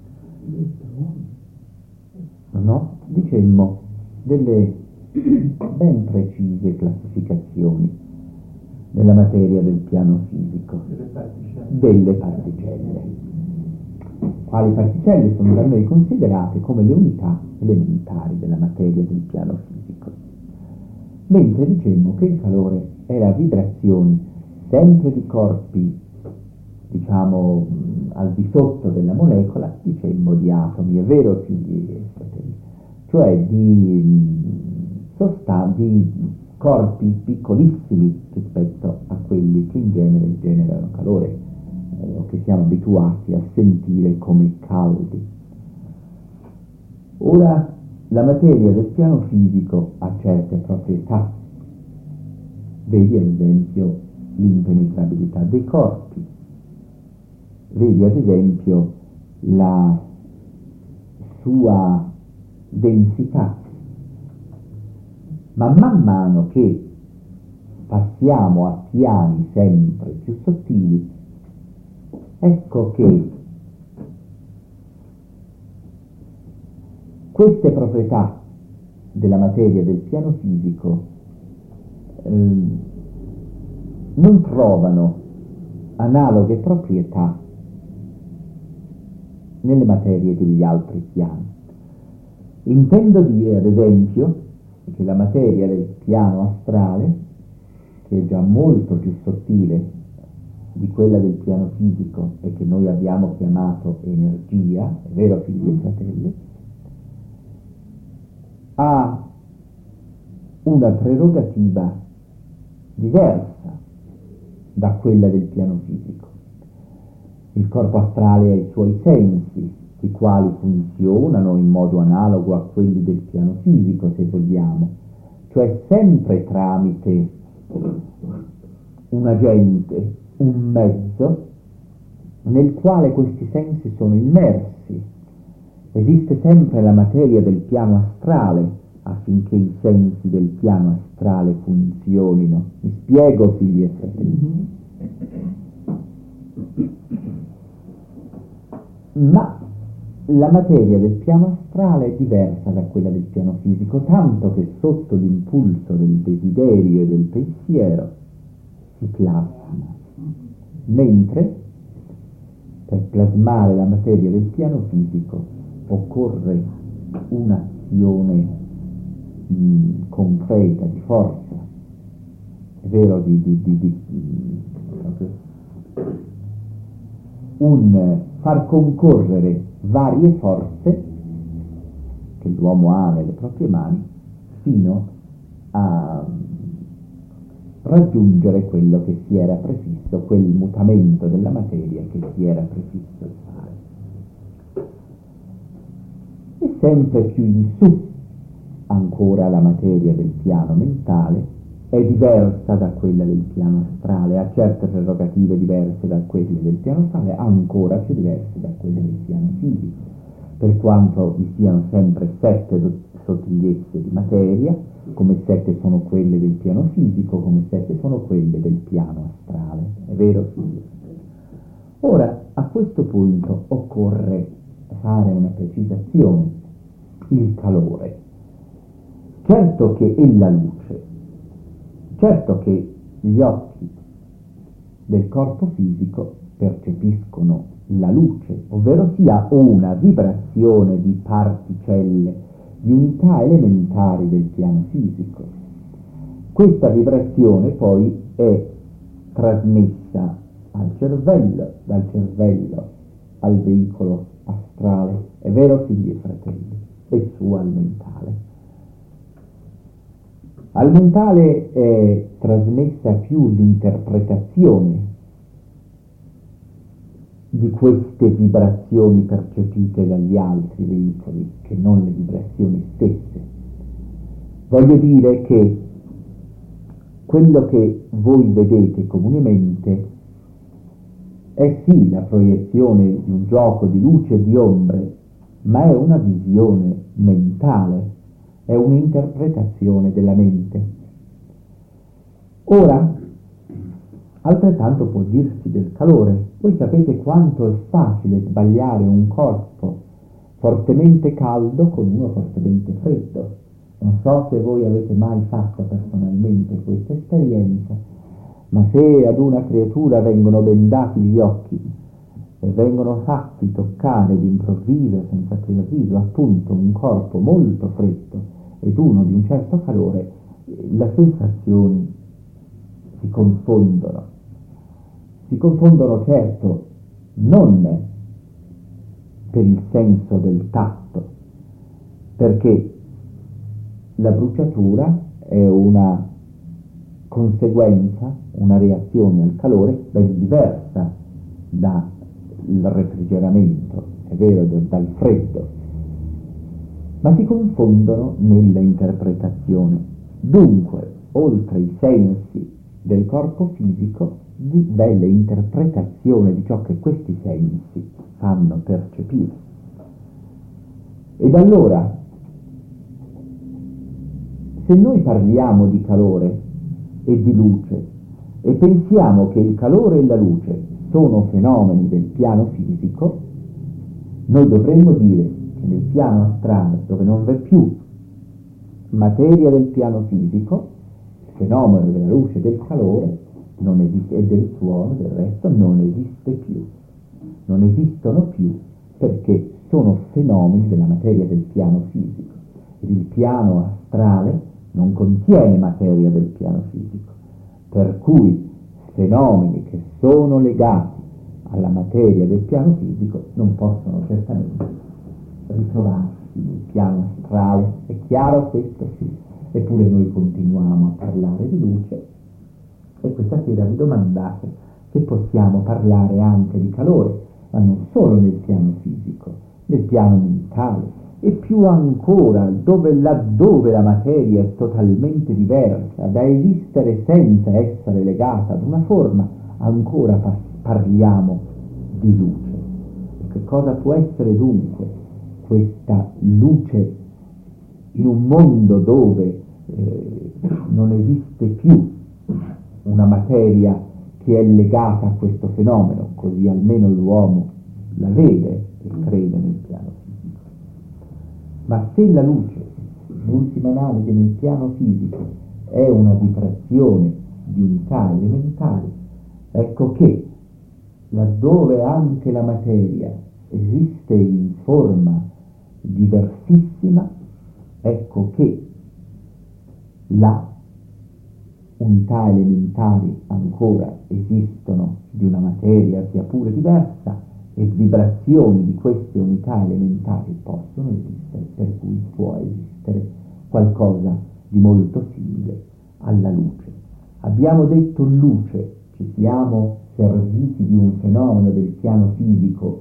No? Dicemmo delle ben precise classificazioni nella materia del piano fisico delle particelle. Quali particelle sono da noi considerate come le unità elementari della materia del piano fisico. Mentre dicemmo che il calore era vibrazioni sempre di corpi, diciamo, al di sotto della molecola, dicemmo di atomi, è vero figli e fratelli? Cioè di corpi piccolissimi rispetto a quelli che in genere generano calore, o che siamo abituati a sentire come caldi. Ora, la materia del piano fisico ha certe proprietà. Vedi ad esempio l'impenetrabilità dei corpi, vedi ad esempio la sua densità. Ma man mano che passiamo a piani sempre più sottili, ecco che queste proprietà della materia del piano fisico non trovano analoghe proprietà nelle materie degli altri piani. Intendo dire, ad esempio, che la materia del piano astrale, che è già molto più sottile di quella del piano fisico e che noi abbiamo chiamato energia, è vero figli e fratelli, ha una prerogativa diversa da quella del piano fisico. Il corpo astrale ha i suoi sensi, i quali funzionano in modo analogo a quelli del piano fisico, se vogliamo, cioè sempre tramite un agente, un mezzo nel quale questi sensi sono immersi. Esiste sempre la materia del piano astrale affinché i sensi del piano astrale funzionino. Mi spiego, figli e fratelli? Ma la materia del piano astrale è diversa da quella del piano fisico, tanto che sotto l'impulso del desiderio e del pensiero si plasma, mentre per plasmare la materia del piano fisico occorre un'azione concreta, di forza, è vero, un far concorrere varie forze che l'uomo ha nelle proprie mani fino a raggiungere quello che si era prefisso, quel mutamento della materia che si era prefisso di fare. E sempre più in su ancora la materia del piano mentale è diversa da quella del piano astrale, ha certe prerogative diverse da quelle del piano astrale, ancora più diverse da quelle del piano fisico, per quanto vi siano sempre 7 sottigliezze di materia, come 7 sono quelle del piano fisico, come 7 sono quelle del piano astrale, è vero figlio? Ora, a questo punto occorre fare una precisazione: il calore. Certo che è la luce, certo che gli occhi del corpo fisico percepiscono la luce, ovvero sia una vibrazione di particelle, di unità elementari del piano fisico. Questa vibrazione poi è trasmessa al cervello, dal cervello al veicolo astrale, è vero figli e fratelli, e su al mentale. Al mentale è trasmessa più l'interpretazione di queste vibrazioni percepite dagli altri veicoli che non le vibrazioni stesse. Voglio dire che quello che voi vedete comunemente è sì la proiezione di un gioco di luce e di ombre, ma è una visione mentale, è un'interpretazione della mente. Ora, altrettanto può dirsi del calore. Voi sapete quanto è facile sbagliare un corpo fortemente caldo con uno fortemente freddo. Non so se voi avete mai fatto personalmente questa esperienza, ma se ad una creatura vengono bendati gli occhi e vengono fatti toccare d'improvviso, senza preavviso, appunto un corpo molto freddo ed uno di un certo calore, le sensazioni si confondono. Si confondono certo non per il senso del tatto, perché la bruciatura è una conseguenza, una reazione al calore ben diversa dal refrigeramento, è vero, dal freddo, ma si confondono nella interpretazione. Dunque, oltre i sensi del corpo fisico, v'è l'interpretazione di ciò che questi sensi fanno percepire. Ed allora, se noi parliamo di calore e di luce e pensiamo che il calore e la luce sono fenomeni del piano fisico, noi dovremmo dire che nel piano astrale, dove non v'è più materia del piano fisico, il fenomeno della luce e del calore non esiste, e del suono, del resto, non esiste più. Non esistono più perché sono fenomeni della materia del piano fisico. Ed il piano astrale non contiene materia del piano fisico, per cui fenomeni che sono legati alla materia del piano fisico non possono certamente ritrovarsi nel piano astrale. È chiaro questo? Sì. Eppure noi continuiamo a parlare di luce e questa sera vi domandate se possiamo parlare anche di calore, ma non solo nel piano fisico, nel piano mentale, e più ancora laddove la materia è totalmente diversa, da esistere senza essere legata ad una forma, ancora parliamo di luce. E che cosa può essere dunque questa luce in un mondo dove non esiste più una materia che è legata a questo fenomeno, così almeno l'uomo la vede e crede nel piano fisico. Ma se la luce, in ultima analisi nel piano fisico, è una vibrazione di unità elementari, ecco che laddove anche la materia esiste in forma diversissima, ecco che la unità elementari ancora esistono di una materia sia pure diversa, e vibrazioni di queste unità elementari possono esistere, per cui può esistere qualcosa di molto simile alla luce. Abbiamo detto luce, ci siamo serviti di un fenomeno del piano fisico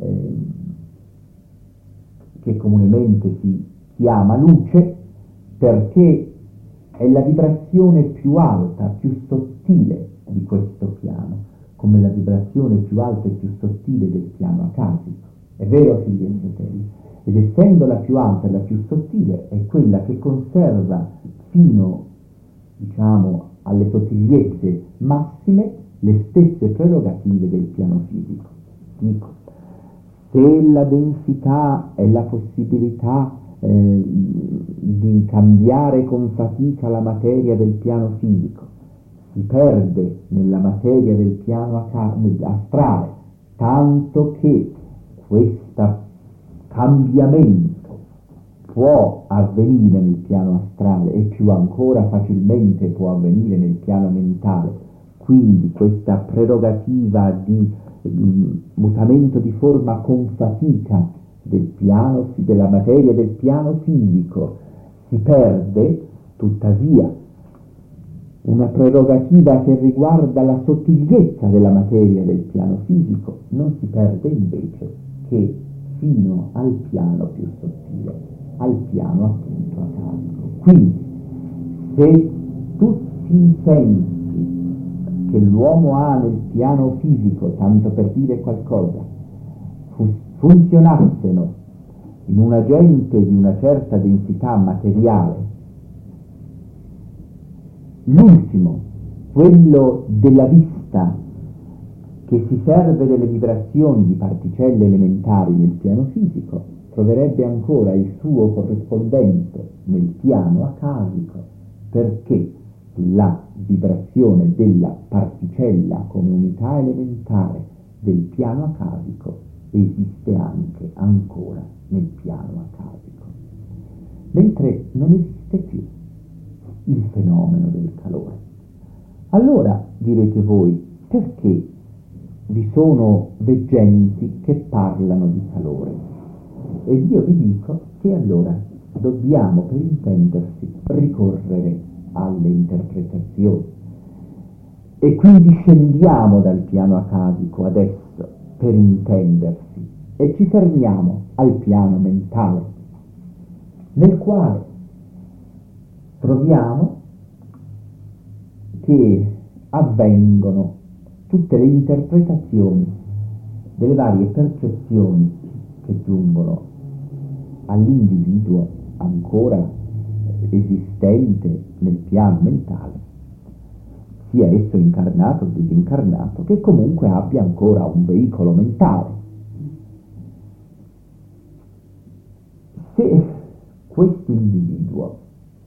che comunemente si chiama luce, perché è la vibrazione più alta, più sottile di questo piano, come la vibrazione più alta e più sottile del piano acasico. È vero, figli e fratelli? Ed essendo la più alta e la più sottile, è quella che conserva fino, diciamo, alle sottigliezze massime le stesse prerogative del piano fisico. Dico, se la densità e la possibilità di cambiare con fatica la materia del piano fisico si perde nella materia del piano astrale, tanto che questo cambiamento può avvenire nel piano astrale e più ancora facilmente può avvenire nel piano mentale. Quindi questa prerogativa di mutamento di forma con fatica della materia del piano fisico si perde, tuttavia una prerogativa che riguarda la sottigliezza della materia del piano fisico, non si perde invece che fino al piano più sottile, al piano appunto acasico. Quindi, se tutti i sensi che l'uomo ha nel piano fisico, tanto per dire qualcosa, funzionassero in un agente di una certa densità materiale, l'ultimo, quello della vista, che si serve delle vibrazioni di particelle elementari nel piano fisico, troverebbe ancora il suo corrispondente nel piano acasico, perché la vibrazione della particella come unità elementare del piano acasico esiste anche ancora nel piano acasico, mentre non esiste più il fenomeno del calore. Allora direte voi, perché vi sono veggenti che parlano di calore? Ed io vi dico che allora dobbiamo, per intendersi, ricorrere alle interpretazioni. E quindi scendiamo dal piano acasico adesso, per intendersi, e ci fermiamo al piano mentale, nel quale troviamo che avvengono tutte le interpretazioni delle varie percezioni che giungono all'individuo ancora esistente nel piano mentale, sia esso incarnato o disincarnato, che comunque abbia ancora un veicolo mentale. Se questo individuo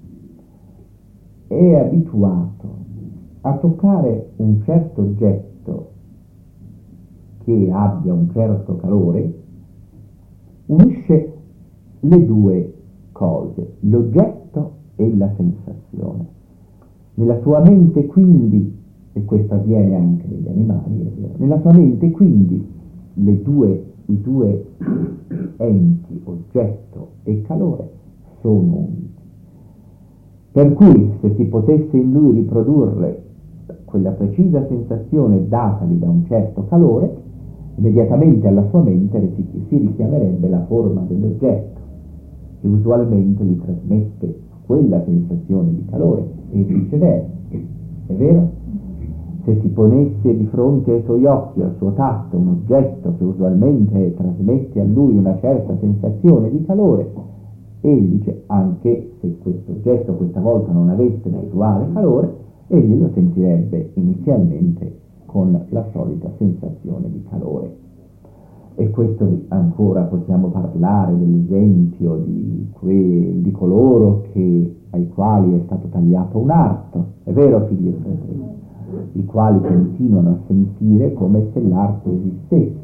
è abituato a toccare un certo oggetto che abbia un certo calore, unisce le due cose, l'oggetto e la sensazione. Nella sua mente quindi, e questo avviene anche negli animali, è vero, nella sua mente quindi i due enti, oggetto e calore, sono uniti. Per cui se si potesse in lui riprodurre quella precisa sensazione datagli da un certo calore, immediatamente alla sua mente si richiamerebbe la forma dell'oggetto, che usualmente gli trasmette quella sensazione di calore, e viceversa. È vero? Se si ponesse di fronte ai suoi occhi, al suo tatto, un oggetto che usualmente trasmette a lui una certa sensazione di calore, egli dice, anche se questo oggetto questa volta non avesse l'usuale calore, egli lo sentirebbe inizialmente con la solita sensazione di calore. E questo ancora possiamo parlare dell'esempio di coloro ai quali è stato tagliato un arto, è vero, figli e fratelli, i quali continuano a sentire come se l'arto esistesse.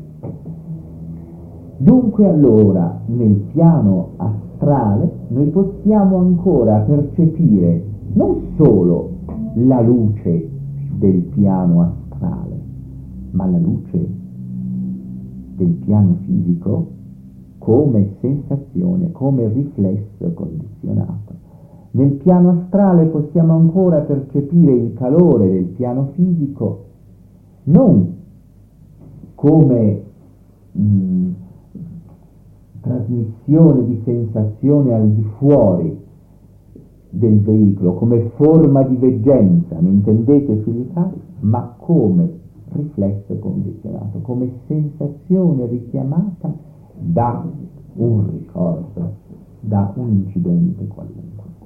Dunque allora nel piano astrale noi possiamo ancora percepire non solo la luce del piano astrale, ma la luce del piano fisico come sensazione, come riflesso condizionato. Nel piano astrale possiamo ancora percepire il calore del piano fisico non come trasmissione di sensazione al di fuori del veicolo, come forma di veggenza, mi intendete figli cari? Ma come riflesso condizionato, come sensazione richiamata da un ricordo, da un incidente qualunque.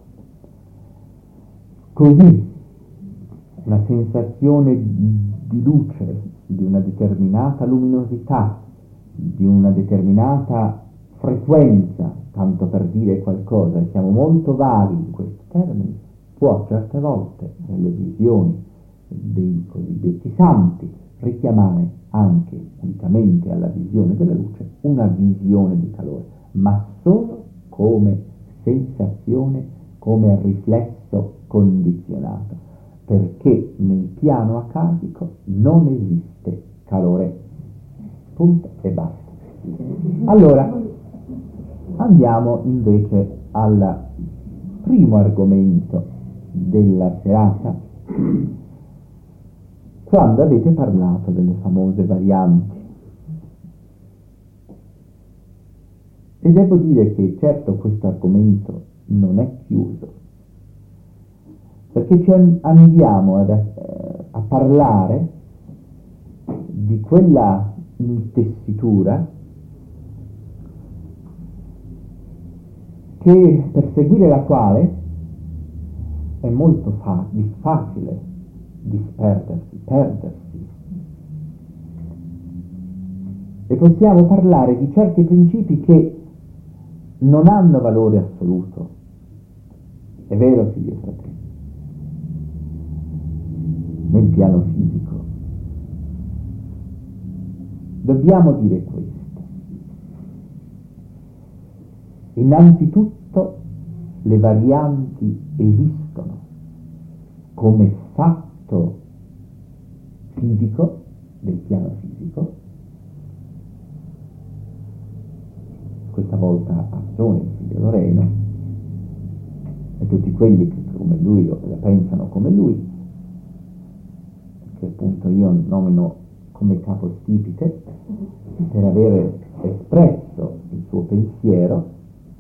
Così una sensazione di luce, di una determinata luminosità, di una determinata frequenza, tanto per dire qualcosa, siamo molto vaghi in questi termini, può certe volte nelle visioni dei cosiddetti santi richiamare anche, unitamente alla visione della luce, una visione di calore, ma solo come sensazione, come riflesso condizionato, perché nel piano acasico non esiste calore. Punto e basta. Allora, andiamo invece al primo argomento della serata, quando avete parlato delle famose varianti. E devo dire che certo questo argomento non è chiuso, perché andiamo a parlare di quella intessitura per seguire la quale è molto facile perdersi. E possiamo parlare di certi principi che non hanno valore assoluto. È vero, figli e fratelli? Nel piano fisico dobbiamo dire questo. Innanzitutto le varianti esistono come fatto fisico del piano fisico. Questa volta ha ragione il figlio Loreno e tutti quelli che come lui la pensano come lui, che appunto io nomino come capostipite per aver espresso il suo pensiero.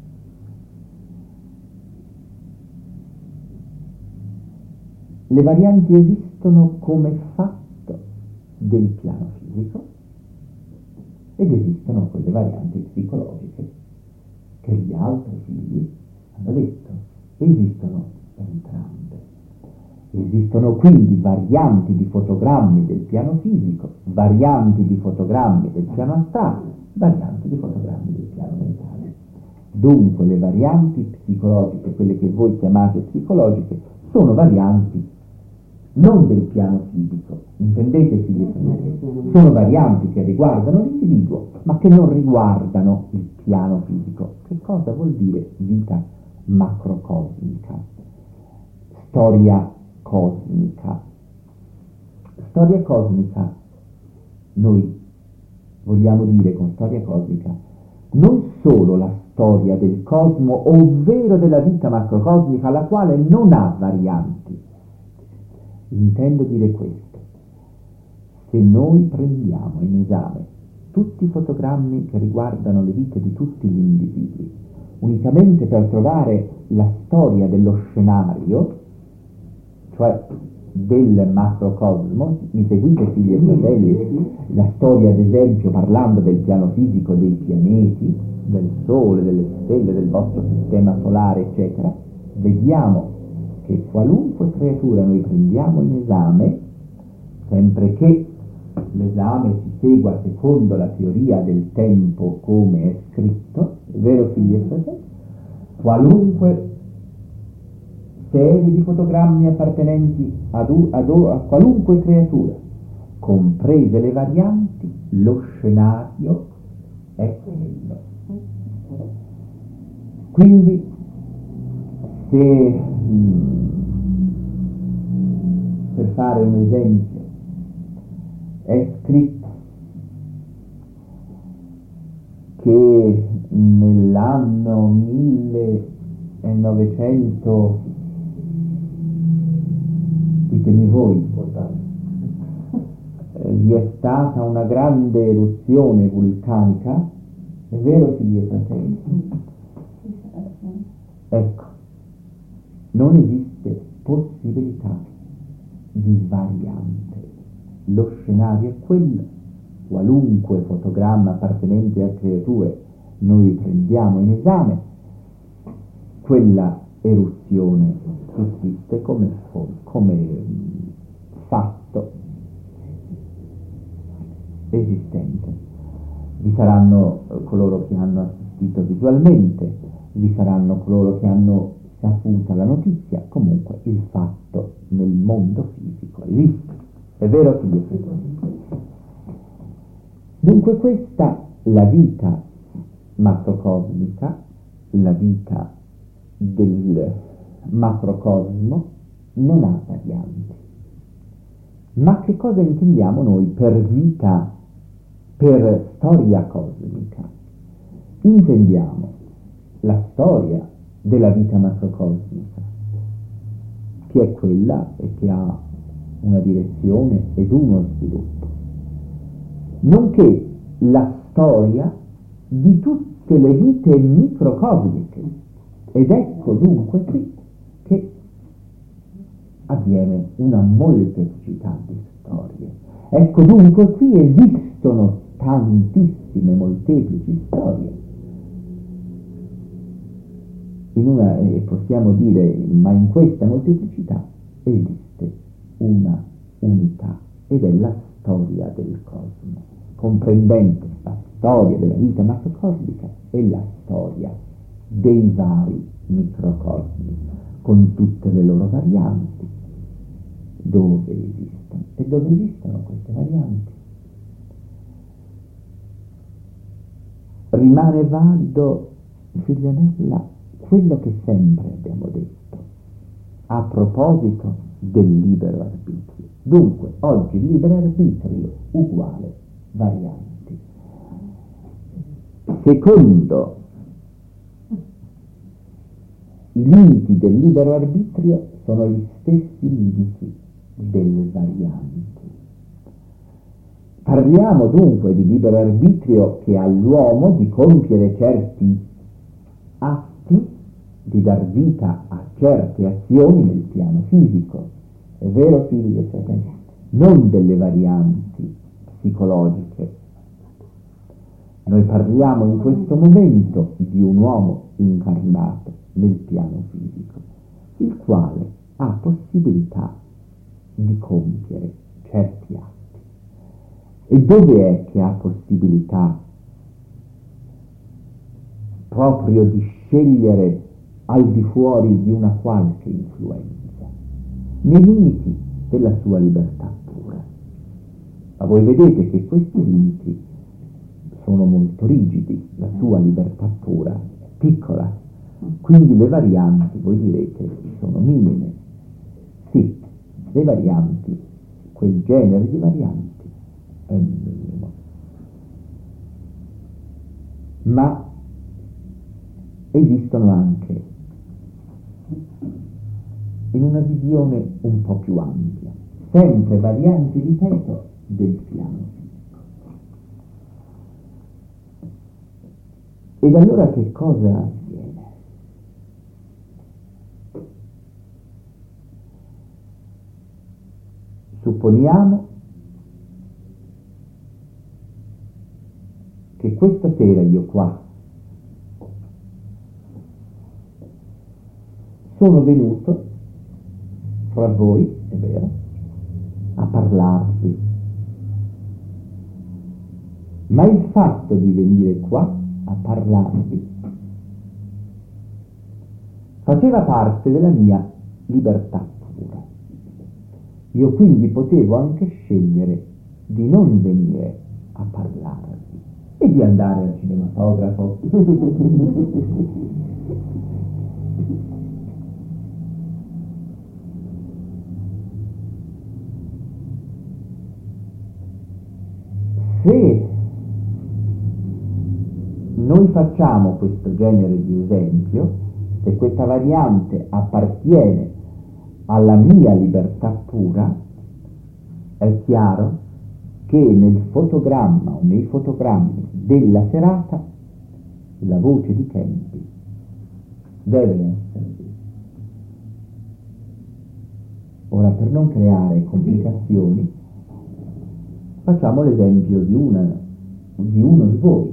Le varianti esistono come fatto del piano fisico ed esistono quelle varianti psicologiche che gli altri figli hanno detto. Esistono entrambe. Esistono quindi varianti di fotogrammi del piano fisico, varianti di fotogrammi del piano astrale, varianti di fotogrammi del piano mentale. Dunque le varianti psicologiche, quelle che voi chiamate psicologiche, sono varianti non del piano fisico, intendete figli e fratelli? Sono varianti che riguardano l'individuo, ma che non riguardano il piano fisico. Che cosa vuol dire vita macrocosmica? Storia cosmica. Storia cosmica, noi vogliamo dire con storia cosmica non solo la storia del cosmo, ovvero della vita macrocosmica, la quale non ha varianti. Intendo dire questo: se noi prendiamo in esame tutti i fotogrammi che riguardano le vite di tutti gli individui, unicamente per trovare la storia dello scenario, cioè del macrocosmo, mi seguite figli e fratelli? La storia, ad esempio, parlando del piano fisico dei pianeti, del Sole, delle stelle, del vostro sistema solare, eccetera, vediamo che qualunque creatura noi prendiamo in esame, sempre che l'esame si segua secondo la teoria del tempo come è scritto, è vero figli e fratelli? Qualunque serie di fotogrammi appartenenti a qualunque creatura, comprese le varianti, lo scenario è quello. Quindi, se per fare un esempio è scritto che nell'anno 1900, ditemi voi, vi è stata una grande eruzione vulcanica, è vero figli e fratelli? Ecco, non esiste possibilità di variante, lo scenario è quello. Qualunque fotogramma appartenente a creature noi prendiamo in esame, quella eruzione sussiste come fatto esistente. Vi saranno coloro che hanno assistito visualmente, vi saranno coloro che hanno saputo la notizia, comunque il fatto nel mondo fisico esiste. È vero figli e fratelli? Dunque questa, la vita macrocosmica, la vita del macrocosmo, non ha varianti. Ma che cosa intendiamo noi per vita, per storia cosmica? Intendiamo la storia della vita macrocosmica, che è quella e che ha una direzione ed uno sviluppo, nonché la storia di tutte le vite microcosmiche. Ed ecco dunque qui che avviene una molteplicità di storie. Ecco dunque qui esistono tantissime molteplici storie. Possiamo dire, ma in questa molteplicità esiste una unità, ed è la storia del cosmo, comprendente la storia della vita macrocosmica e la storia dei vari microcosmi, con tutte le loro varianti, dove esistono e dove esistono queste varianti. Rimane valido, figlionella, quello che sempre abbiamo detto a proposito del libero arbitrio. Dunque, oggi libero arbitrio uguale varianti. Secondo i limiti del libero arbitrio sono gli stessi limiti delle varianti. Parliamo dunque di libero arbitrio che ha l'uomo di compiere certi atti, di dar vita a certe azioni nel piano fisico. È vero, figli e fratelli? Non delle varianti psicologiche. Noi parliamo in questo momento di un uomo incarnato nel piano fisico, il quale ha possibilità di compiere certi atti. E dove è che ha possibilità proprio di scegliere al di fuori di una qualche influenza? Nei limiti della sua libertà pura. Ma voi vedete che questi limiti sono molto rigidi, la sua libertà pura è piccola, quindi le varianti, voi direte, sono minime. Sì, le varianti, quel genere di varianti è minimo. Ma esistono anche in una visione un po' più ampia, sempre varianti, ripeto, del piano fisico. Ed allora che cosa avviene? Supponiamo che questa sera io qua sono venuto fra voi, è vero, a parlarvi, ma il fatto di venire qua a parlarvi faceva parte della mia libertà pura. Io quindi potevo anche scegliere di non venire a parlarvi e di andare al cinematografo. Se noi facciamo questo genere di esempio, se questa variante appartiene alla mia libertà pura, è chiaro che nel fotogramma o nei fotogrammi della serata la voce di Kempi deve essere lì. Ora, per non creare complicazioni, facciamo l'esempio di uno di voi,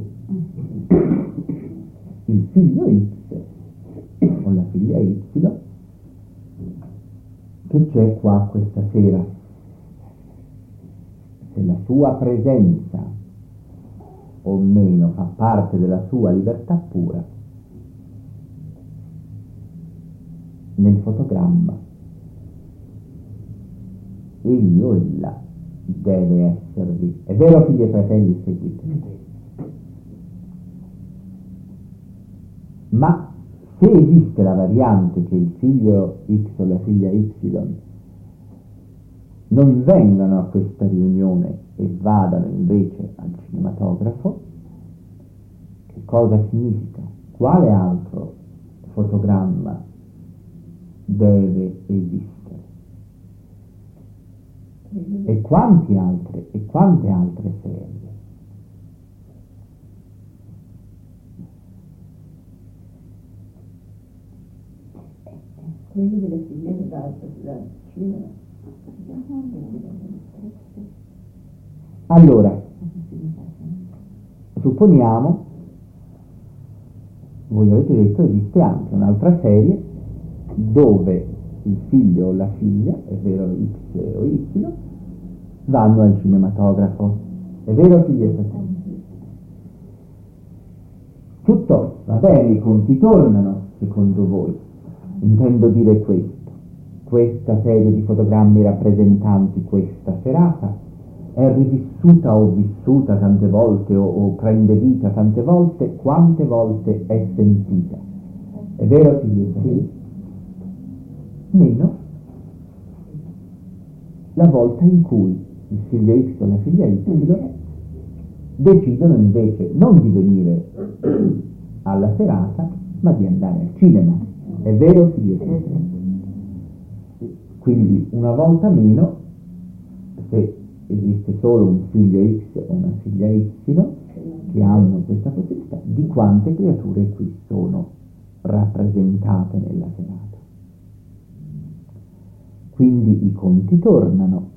il figlio X o la figlia Y, che c'è qua questa sera. Se la sua presenza o meno fa parte della sua libertà pura, nel fotogramma egli o ella deve esservi. È vero, figli e fratelli, seguitemi. Ma se esiste la variante che il figlio X o la figlia Y non vengano a questa riunione e vadano invece al cinematografo, che cosa significa? Quale altro fotogramma deve esistere? E quante altre serie. Quello della figlia da cinema. Allora, supponiamo, voi avete detto, esiste anche un'altra serie dove il figlio o la figlia, è vero X o Y, vanno al cinematografo. È vero, figli e fratelli? Piuttosto, va bene, i conti tornano, secondo voi. Intendo dire questo. Questa serie di fotogrammi rappresentanti questa serata è rivissuta o vissuta tante volte o prende vita tante volte, quante volte è sentita. È vero, figli e fratelli? Meno la volta in cui il figlio X o la figlia Y decidono invece non di venire alla serata, ma di andare al cinema. È vero, figli e fratelli? Quindi una volta meno, se esiste solo un figlio X o una figlia Y che hanno questa possibilità, di quante creature qui sono rappresentate nella serata. Quindi i conti tornano.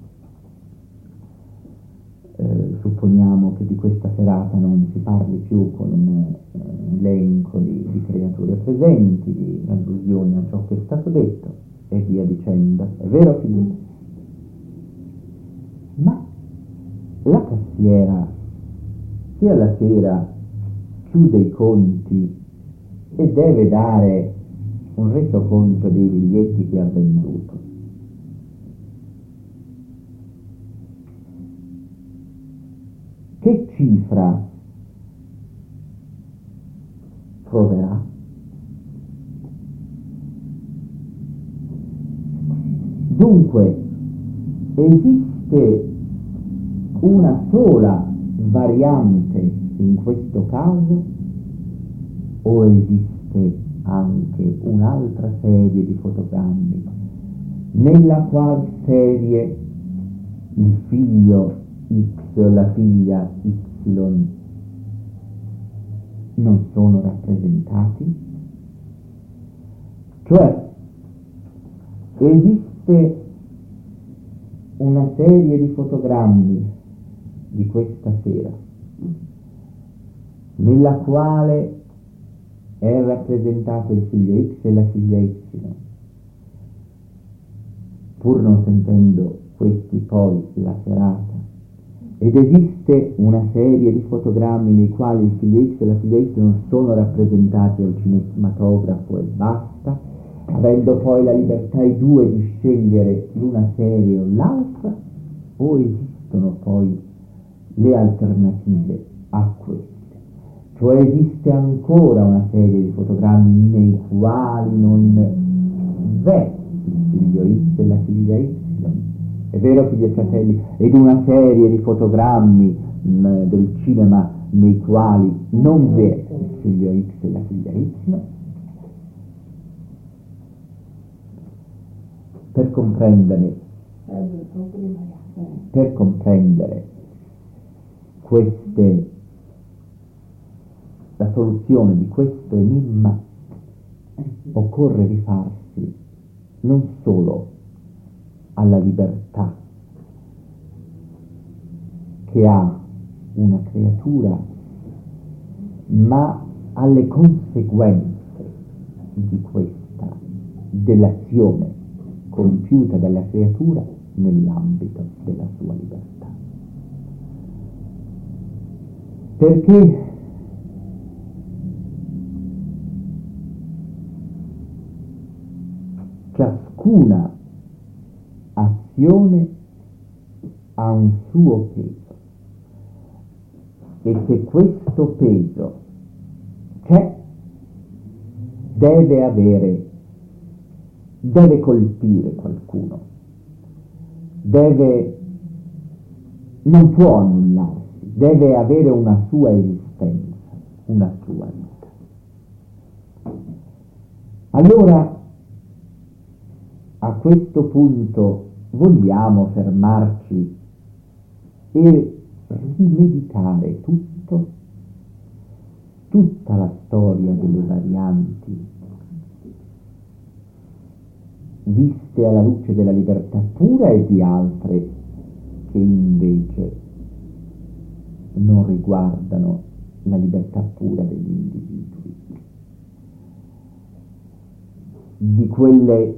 Supponiamo che di questa serata non si parli più con un elenco di creature presenti, di allusioni a ciò che è stato detto e via dicendo. È vero, figlio? Ma la cassiera, sia la sera, chiude i conti e deve dare un resoconto dei biglietti che ha venduto. Che cifra troverà? Dunque, esiste una sola variante in questo caso o esiste anche un'altra serie di fotogrammi nella quale serie il figlio X o la figlia Y non sono rappresentati? Cioè, esiste una serie di fotogrammi di questa sera nella quale è rappresentato il figlio X e la figlia Y, pur non sentendo questi poi la serata, ed esiste una serie di fotogrammi nei quali il figlio X e la figlia Y non sono rappresentati al cinematografo e basta, avendo poi la libertà i due di scegliere l'una serie o l'altra, o esistono poi le alternative a queste? Cioè esiste ancora una serie di fotogrammi nei quali non v'è il figlio X e la figlia Y? È vero, figli e fratelli? Ed una serie di fotogrammi del cinema nei quali non v'è il figlio X e la figlia Y? Per comprendere la soluzione di questo enigma occorre rifarsi non solo alla libertà che ha una creatura, ma alle conseguenze di questa, dell'azione compiuta dalla creatura nell'ambito della sua libertà. Perché ciascuna azione ha un suo peso e se questo peso c'è, deve colpire qualcuno, non può annullarsi, deve avere una sua esistenza, una sua vita. Allora, a questo punto vogliamo fermarci e rimeditare tutta la storia delle varianti, viste alla luce della libertà pura e di altre che invece non riguardano la libertà pura degli individui, di quelle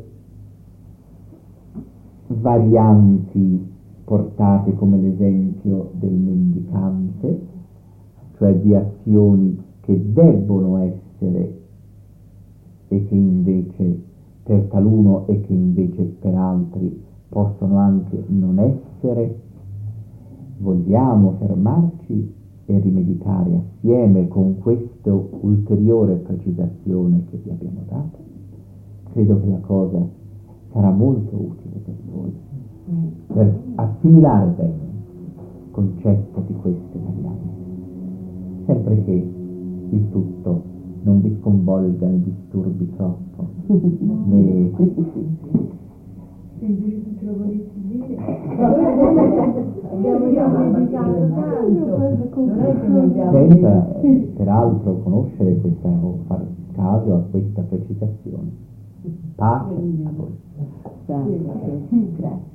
varianti portate come l'esempio del mendicante, cioè di azioni che debbono essere e che invece per taluno e che invece per altri possono anche non essere. Vogliamo fermarci e rimeditare assieme con questa ulteriore precisazione che vi abbiamo dato? Credo che la cosa sarà molto utile per voi, per assimilare bene il concetto di queste varianti, sempre che il tutto non vi sconvolga né disturbi troppo, né... Se invece tu te lo volessi dire, abbiamo già meditato tanto, non è che non abbiamo senza peraltro conoscere questa o far caso a questa precisazione. Pace a voi. Grazie.